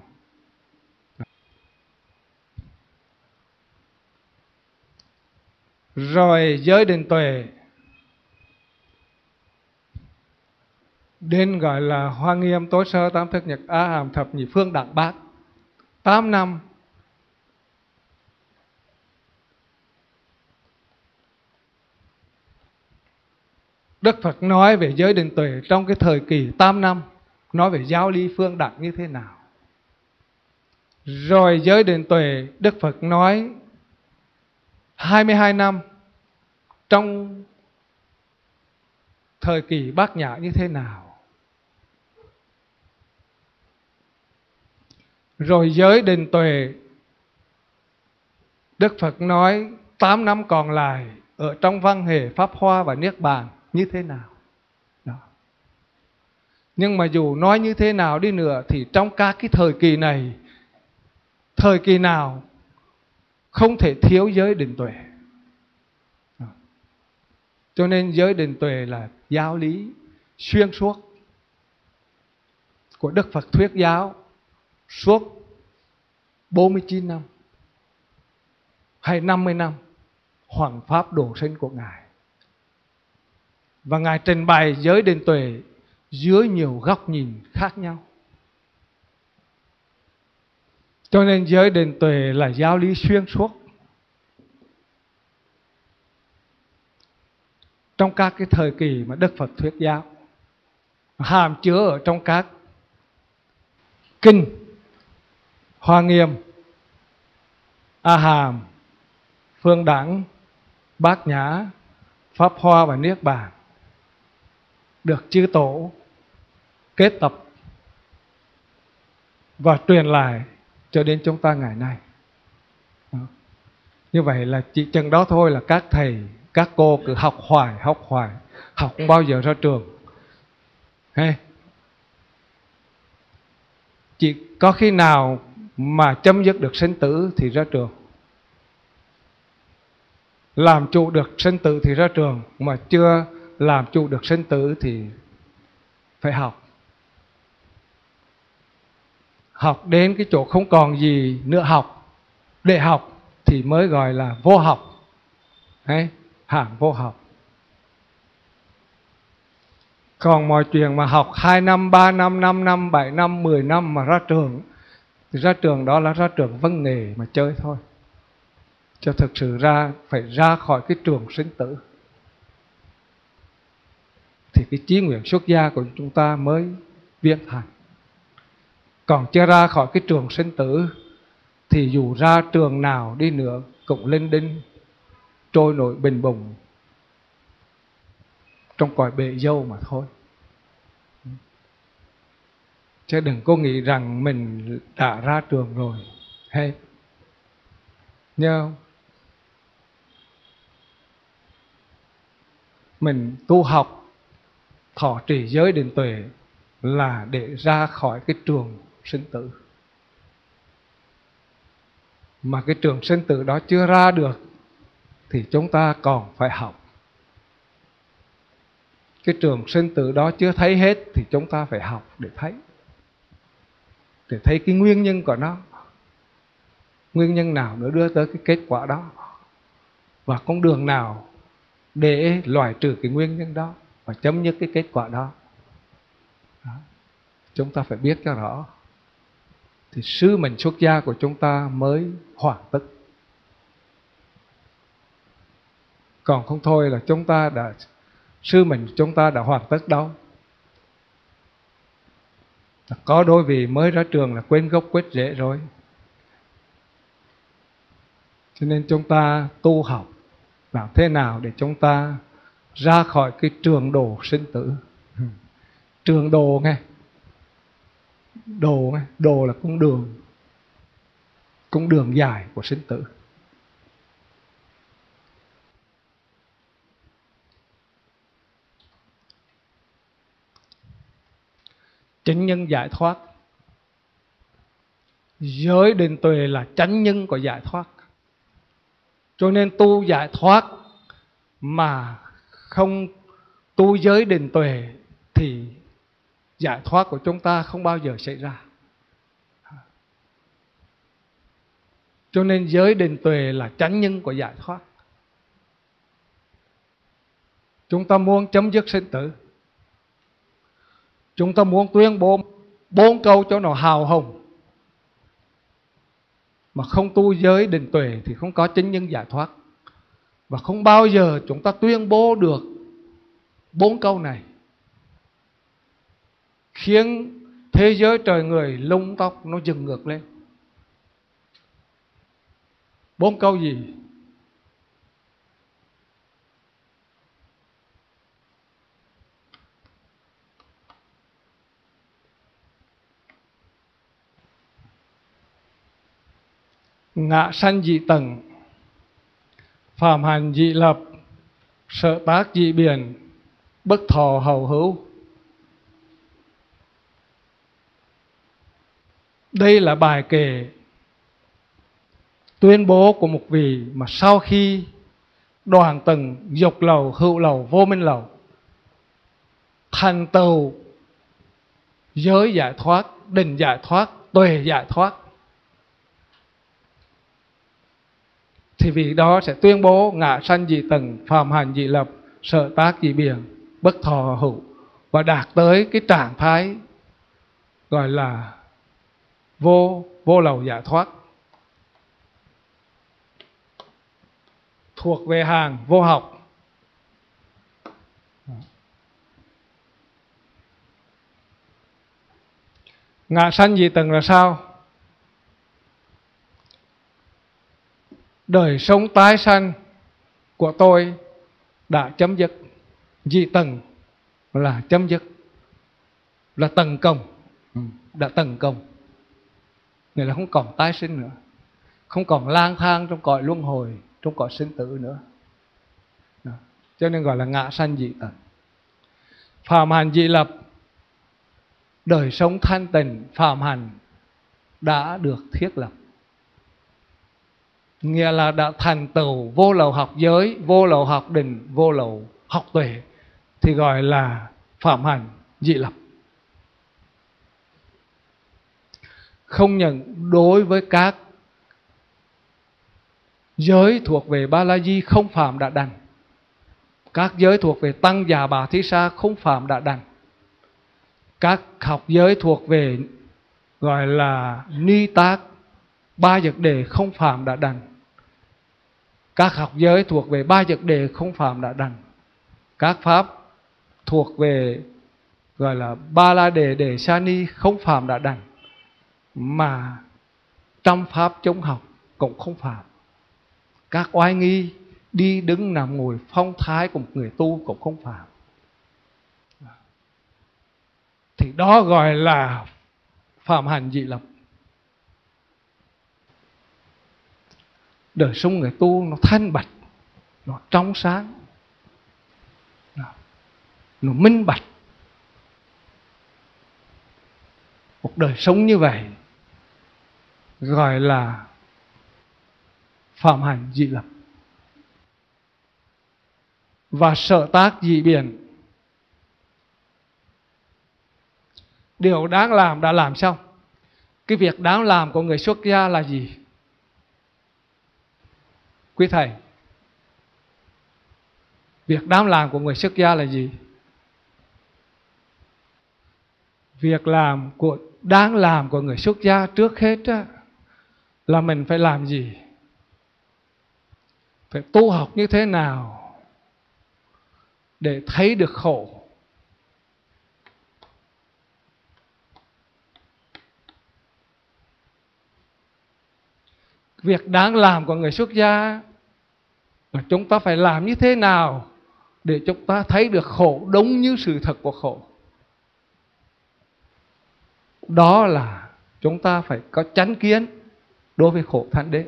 Rồi giới định tuệ đến gọi là Hoa Nghiêm, Tối Sơ, Tam Thức Nhật, A Hàm, Thập Nhị, Phương Đẳng Bát. Tám năm Đức Phật nói về giới định tuệ trong cái thời kỳ tám năm, nói về giáo lý phương đẳng như thế nào. Rồi giới định tuệ Đức Phật nói hai mươi hai năm trong thời kỳ Bát Nhã như thế nào. Rồi giới định tuệ Đức Phật nói tám năm còn lại ở trong văn hệ Pháp Hoa và Niết Bàn như thế nào. Đó. Nhưng mà dù nói như thế nào đi nữa thì trong các cái thời kỳ này, thời kỳ nào không thể thiếu giới định tuệ. Đó. Cho nên giới định tuệ là giáo lý xuyên suốt của Đức Phật thuyết giáo suốt bốn mươi chín năm hay năm mươi năm hoằng pháp độ sinh của Ngài. Và Ngài trình bày giới định tuệ dưới nhiều góc nhìn khác nhau. Cho nên giới định tuệ là giáo lý xuyên suốt trong các cái thời kỳ mà Đức Phật thuyết giáo, hàm chứa ở trong các kinh Hoa Nghiêm, A Hàm, Phương Đẳng, Bát Nhã, Pháp Hoa và Niết Bàn, được chư tổ kết tập và truyền lại cho đến chúng ta ngày nay. Đó. Như vậy là chỉ chừng đó thôi là các thầy, các cô cứ học hoài, học hoài, học không bao giờ ra trường. Hay chỉ có khi nào mà chấm dứt được sinh tử thì ra trường, làm chủ được sinh tử thì ra trường, mà chưa làm chủ được sinh tử thì phải học. Học đến cái chỗ không còn gì nữa học để học thì mới gọi là vô học. Đấy, hạng vô học. Còn mọi chuyện mà học hai năm, ba năm, năm năm, bảy năm, mười năm mà ra trường thì ra trường đó là ra trường văn nghề mà chơi thôi. Cho thực sự ra phải ra khỏi cái trường sinh tử thì cái chí nguyện xuất gia của chúng ta mới viên thành. Còn chưa ra khỏi cái trường sinh tử thì dù ra trường nào đi nữa cũng linh đinh trôi nổi bình bùng trong cõi bể dâu mà thôi. Chứ đừng có nghĩ rằng mình đã ra trường rồi hết. Nhớ không? Mình tu học thọ trì giới định tuệ là để ra khỏi cái trường sinh tử. Mà cái trường sinh tử đó chưa ra được thì chúng ta còn phải học. Cái trường sinh tử đó chưa thấy hết thì chúng ta phải học để thấy. Để thấy cái nguyên nhân của nó. Nguyên nhân nào nữa đưa tới cái kết quả đó. Và con đường nào để loại trừ cái nguyên nhân đó và chấm dứt cái kết quả đó. Đó. Chúng ta phải biết cho rõ. Thì sứ mệnh xuất gia của chúng ta mới hoàn tất. Còn không thôi là chúng ta đã sứ mệnh chúng ta đã hoàn tất đâu. Có đôi vì mới ra trường là quên gốc quết rễ rồi. Cho nên chúng ta tu học làm thế nào để chúng ta ra khỏi cái trường đồ sinh tử. Trường đồ nghe. Đồ nghe, đồ là con đường. Con đường dài của sinh tử. Chánh nhân giải thoát giới định tuệ là chánh nhân của giải thoát. Cho nên tu giải thoát mà không tu giới định tuệ thì giải thoát của chúng ta không bao giờ xảy ra. Cho nên giới định tuệ là chánh nhân của giải thoát. Chúng ta muốn chấm dứt sinh tử, chúng ta muốn tuyên bố bốn câu cho nó hào hùng, mà không tu giới định tuệ thì không có chánh nhân giải thoát. Và không bao giờ chúng ta tuyên bố được bốn câu này, khiến thế giới trời người lung tóc nó dừng ngược lên. Bốn câu gì? Ngã sanh dị tầng, phạm hạnh dị lập, sở tác dị biện, bất thọ hậu hữu. Đây là bài kệ tuyên bố của một vị mà sau khi đoàn tầng dục lầu, hữu lầu, vô minh lầu thành tựu giới giải thoát, định giải thoát, tuệ giải thoát, thì vị đó sẽ tuyên bố ngã sanh dị tầng, phạm hạnh dị lập, sở tác dị biện, bất thọ hữu, và đạt tới cái trạng thái gọi là vô vô lầu giải thoát, thuộc về hàng vô học. Ngã sanh dị tầng là sao? Đời sống tái sanh của tôi đã chấm dứt. Dị tầng là chấm dứt, là tầng công, đã tầng công, nghĩa là không còn tái sinh nữa, không còn lang thang trong cõi luân hồi, trong cõi sinh tử nữa. Đó. Cho nên gọi là ngã sanh dị tầng. Phạm hạnh dị lập, đời sống thanh tịnh, phạm hạnh đã được thiết lập, nghĩa là đã thành tựu vô lậu học giới, vô lậu học định, vô lậu học tuệ, thì gọi là phạm hạnh dị lập. Không nhận đối với các giới thuộc về Ba La Di không phạm đã đành, các giới thuộc về Tăng Già Bà Thí Sa không phạm đã đành, các học giới thuộc về gọi là Ni Tác, Ba Dật Đề không phạm đã đành, các học giới thuộc về Ba Dật Đề không phạm đã đành, các pháp thuộc về gọi là Ba La Đề Đề Sa Ni không phạm đã đành, mà trăm pháp chống học cũng không phạm. Các oai nghi đi đứng nằm ngồi phong thái của một người tu cũng không phạm. Thì đó gọi là phạm hạnh dị lập. Đời sống người tu nó thanh bạch, nó trong sáng, nó minh bạch. Một đời sống như vậy gọi là phạm hạnh dị lập. Và sở tác dị biện, điều đáng làm đã làm xong. Cái việc đáng làm của người xuất gia là gì? Quý thầy, việc đáng làm của người xuất gia là gì? Việc làm của đáng làm của người xuất gia trước hết á, là mình phải làm gì? Phải tu học như thế nào để thấy được khổ, việc đáng làm của người xuất gia là chúng ta phải làm như thế nào để chúng ta thấy được khổ đúng như sự thật của khổ. Đó là chúng ta phải có chánh kiến đối với khổ thánh đế.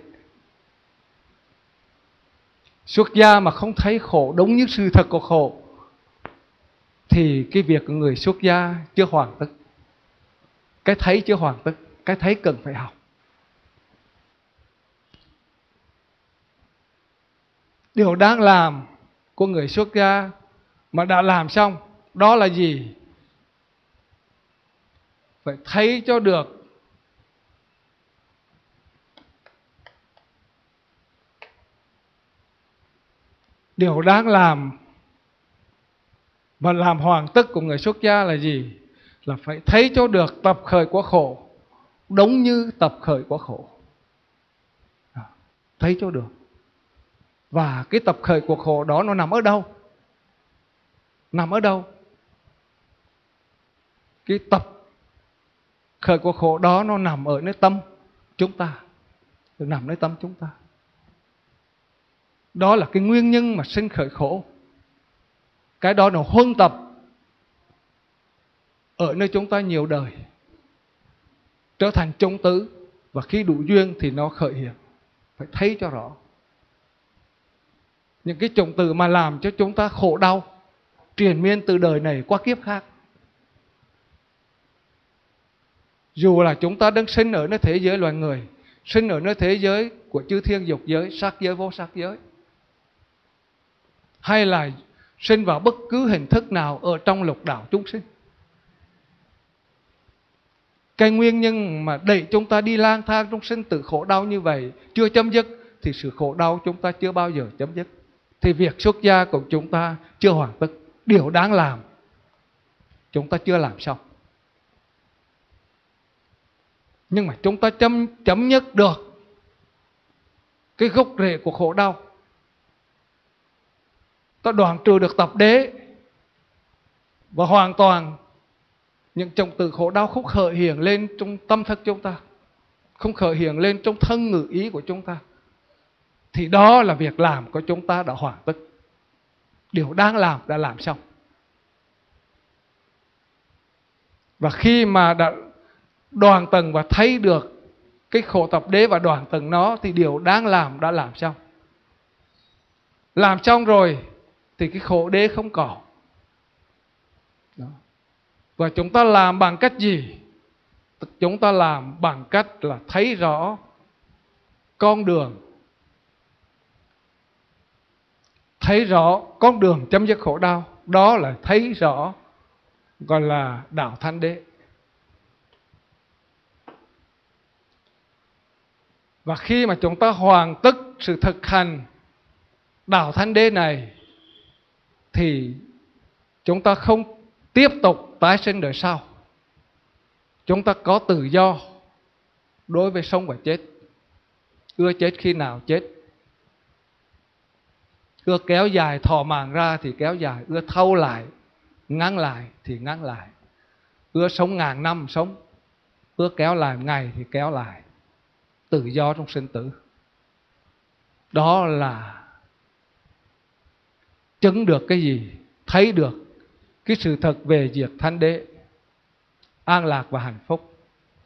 Xuất gia mà không thấy khổ đúng như sự thật của khổ thì cái việc của người xuất gia chưa hoàn tất. Cái thấy chưa hoàn tất, cái thấy cần phải học. Điều đáng làm của người xuất gia mà đã làm xong đó là gì? Phải thấy cho được điều đáng làm và làm hoàn tất của người xuất gia là gì? Là phải thấy cho được tập khởi của khổ đúng như tập khởi của khổ. Thấy cho được. Và cái tập khởi của khổ đó nó nằm ở đâu? Nằm ở đâu? Cái tập khởi của khổ đó nó nằm ở nơi tâm chúng ta. Nó nằm nơi tâm chúng ta. Đó là cái nguyên nhân mà sinh khởi khổ. Cái đó nó huân tập ở nơi chúng ta nhiều đời, trở thành chủng tử, và khi đủ duyên thì nó khởi hiện. Phải thấy cho rõ. Những cái chủng tử mà làm cho chúng ta khổ đau triền miên từ đời này qua kiếp khác. Dù là chúng ta đang sinh ở nơi thế giới loài người, sinh ở nơi thế giới của chư thiên dục giới, sắc giới, vô sắc giới, hay là sinh vào bất cứ hình thức nào ở trong lục đạo chúng sinh, cái nguyên nhân mà đẩy chúng ta đi lang thang trong sinh tử khổ đau như vậy chưa chấm dứt, thì sự khổ đau chúng ta chưa bao giờ chấm dứt. Thì việc xuất gia của chúng ta chưa hoàn tất. Điều đáng làm chúng ta chưa làm xong. Nhưng mà chúng ta chấm, chấm dứt được cái gốc rễ của khổ đau. Ta đoạn trừ được tập đế, và hoàn toàn những chủng tử khổ đau không khởi hiện lên trong tâm thức chúng ta, không khởi hiện lên trong thân ngữ ý của chúng ta, thì đó là việc làm của chúng ta đã hoàn tất. Điều đáng làm đã làm xong. Và khi mà đã đoàn tầng và thấy được cái khổ tập đế và đoàn tầng nó, thì điều đáng làm đã làm xong. Làm xong rồi thì cái khổ đế không còn. Đó. Và chúng ta làm bằng cách gì? Chúng ta làm bằng cách là thấy rõ con đường, thấy rõ con đường chấm dứt khổ đau. Đó là thấy rõ, gọi là đạo Thánh Đế. Và khi mà chúng ta hoàn tất sự thực hành đạo Thánh Đế này, thì chúng ta không tiếp tục tái sinh đời sau. Chúng ta có tự do đối với sống và chết. Ưa chết khi nào chết. Ưa kéo dài thọ mạng ra thì kéo dài, ưa thâu lại, ngắn lại thì ngắn lại. Ưa sống ngàn năm sống, ưa kéo lại ngày thì kéo lại. Tự do trong sinh tử. Đó là chứng được cái gì? Thấy được cái sự thật về diệt Thánh Đế, an lạc và hạnh phúc.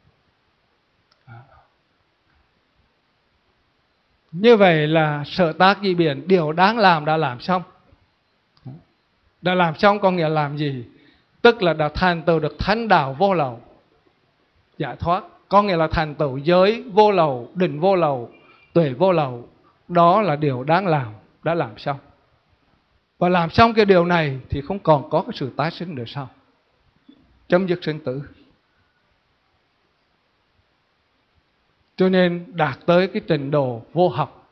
Như vậy là sở tác dị biển, điều đáng làm đã làm xong. Đã làm xong có nghĩa làm gì? Tức là đã thành tựu được thánh đạo vô lậu, giải thoát. Có nghĩa là thành tựu giới vô lậu, định vô lậu, tuệ vô lậu. Đó là điều đáng làm, đã làm xong. Và làm xong cái điều này thì không còn có cái sự tái sinh đời sau, chấm dứt sinh tử. Cho nên đạt tới cái trình độ vô học.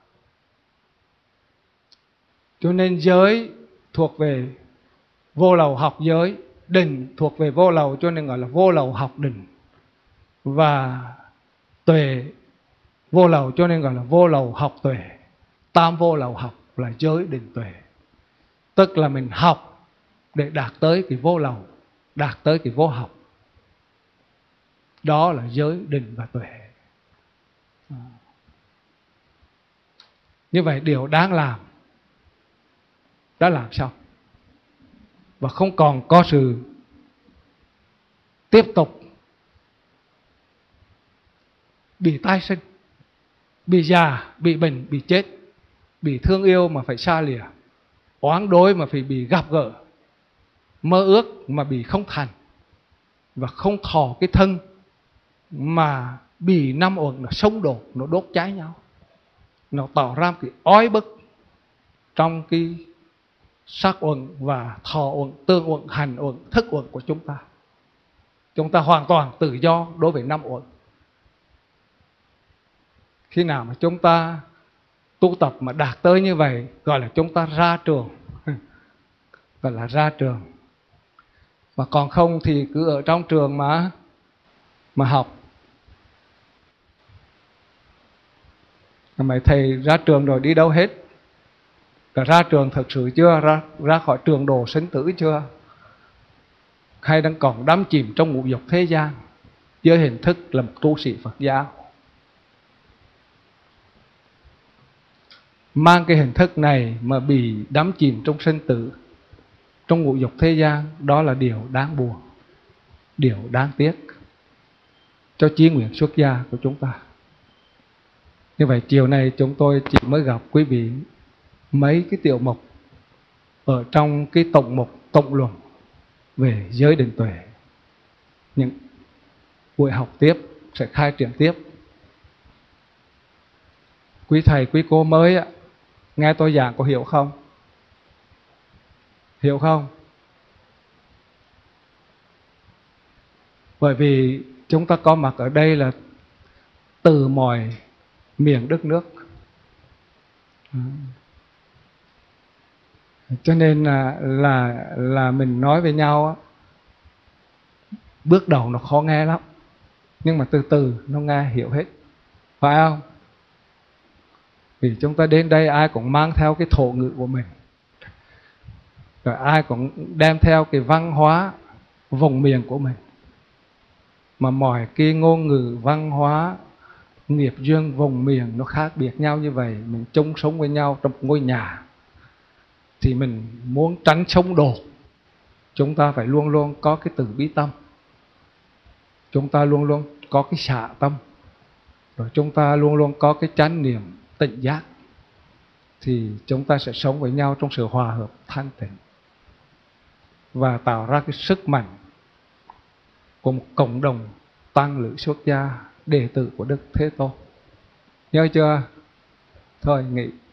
Cho nên giới thuộc về vô lậu học giới, định thuộc về vô lậu, cho nên gọi là vô lậu học định. Và tuệ vô lậu, cho nên gọi là vô lậu học tuệ. Tam vô lậu học là giới định tuệ. Tức là mình học để đạt tới cái vô lậu, đạt tới cái vô học. Đó là giới định và tuệ. Như vậy điều đáng làm đã làm xong. Và không còn có sự tiếp tục bị tái sinh, bị già, bị bệnh, bị chết, bị thương yêu mà phải xa lìa, oán đối mà phải bị gặp gỡ, mơ ước mà bị không thành, và không thọ cái thân mà bị năm uẩn nó xung đột, nó đốt cháy nhau, nó tạo ra cái ói bức trong cái sắc uẩn và thọ uẩn, tương uẩn, hành uẩn, thức uẩn của chúng ta. Chúng ta hoàn toàn tự do đối với năm uẩn. Khi nào mà chúng ta tu tập mà đạt tới như vậy, gọi là chúng ta ra trường. Gọi là ra trường. Và còn không thì cứ ở trong trường mà mà học. Mấy thầy ra trường rồi đi đâu hết? Đã ra trường thật sự chưa? Ra, ra khỏi trường đồ sinh tử chưa? Hay đang còn đắm chìm trong ngũ dục thế gian dưới hình thức là một tu sĩ Phật giáo? Mang cái hình thức này mà bị đắm chìm trong sinh tử, trong ngũ dục thế gian, đó là điều đáng buồn, điều đáng tiếc cho chí nguyện xuất gia của chúng ta. Như vậy chiều nay chúng tôi chỉ mới gặp quý vị mấy cái tiểu mục ở trong cái tổng mục tổng luận về giới định tuệ. Những buổi học tiếp sẽ khai triển tiếp. Quý thầy, quý cô mới á, nghe tôi giảng có hiểu không? Hiểu không? Bởi vì chúng ta có mặt ở đây là từ mọi miền đất nước. Cho nên là là là mình nói với nhau á, bước đầu nó khó nghe lắm, nhưng mà từ từ nó nghe hiểu hết, phải không? Vì chúng ta đến đây ai cũng mang theo cái thổ ngữ của mình, rồi ai cũng đem theo cái văn hóa vùng miền của mình. Mà mọi cái ngôn ngữ, văn hóa, nghiệp duyên vùng miền nó khác biệt nhau như vậy, mình chung sống với nhau trong một ngôi nhà, thì mình muốn tránh xung đột, chúng ta phải luôn luôn có cái từ bi tâm, chúng ta luôn luôn có cái xả tâm, rồi chúng ta luôn luôn có cái chánh niệm tỉnh giác, thì chúng ta sẽ sống với nhau trong sự hòa hợp thanh tịnh và tạo ra cái sức mạnh của một cộng đồng tăng lữ xuất gia, đệ tử của Đức Thế Tôn. Nhớ chưa? Thôi nghỉ.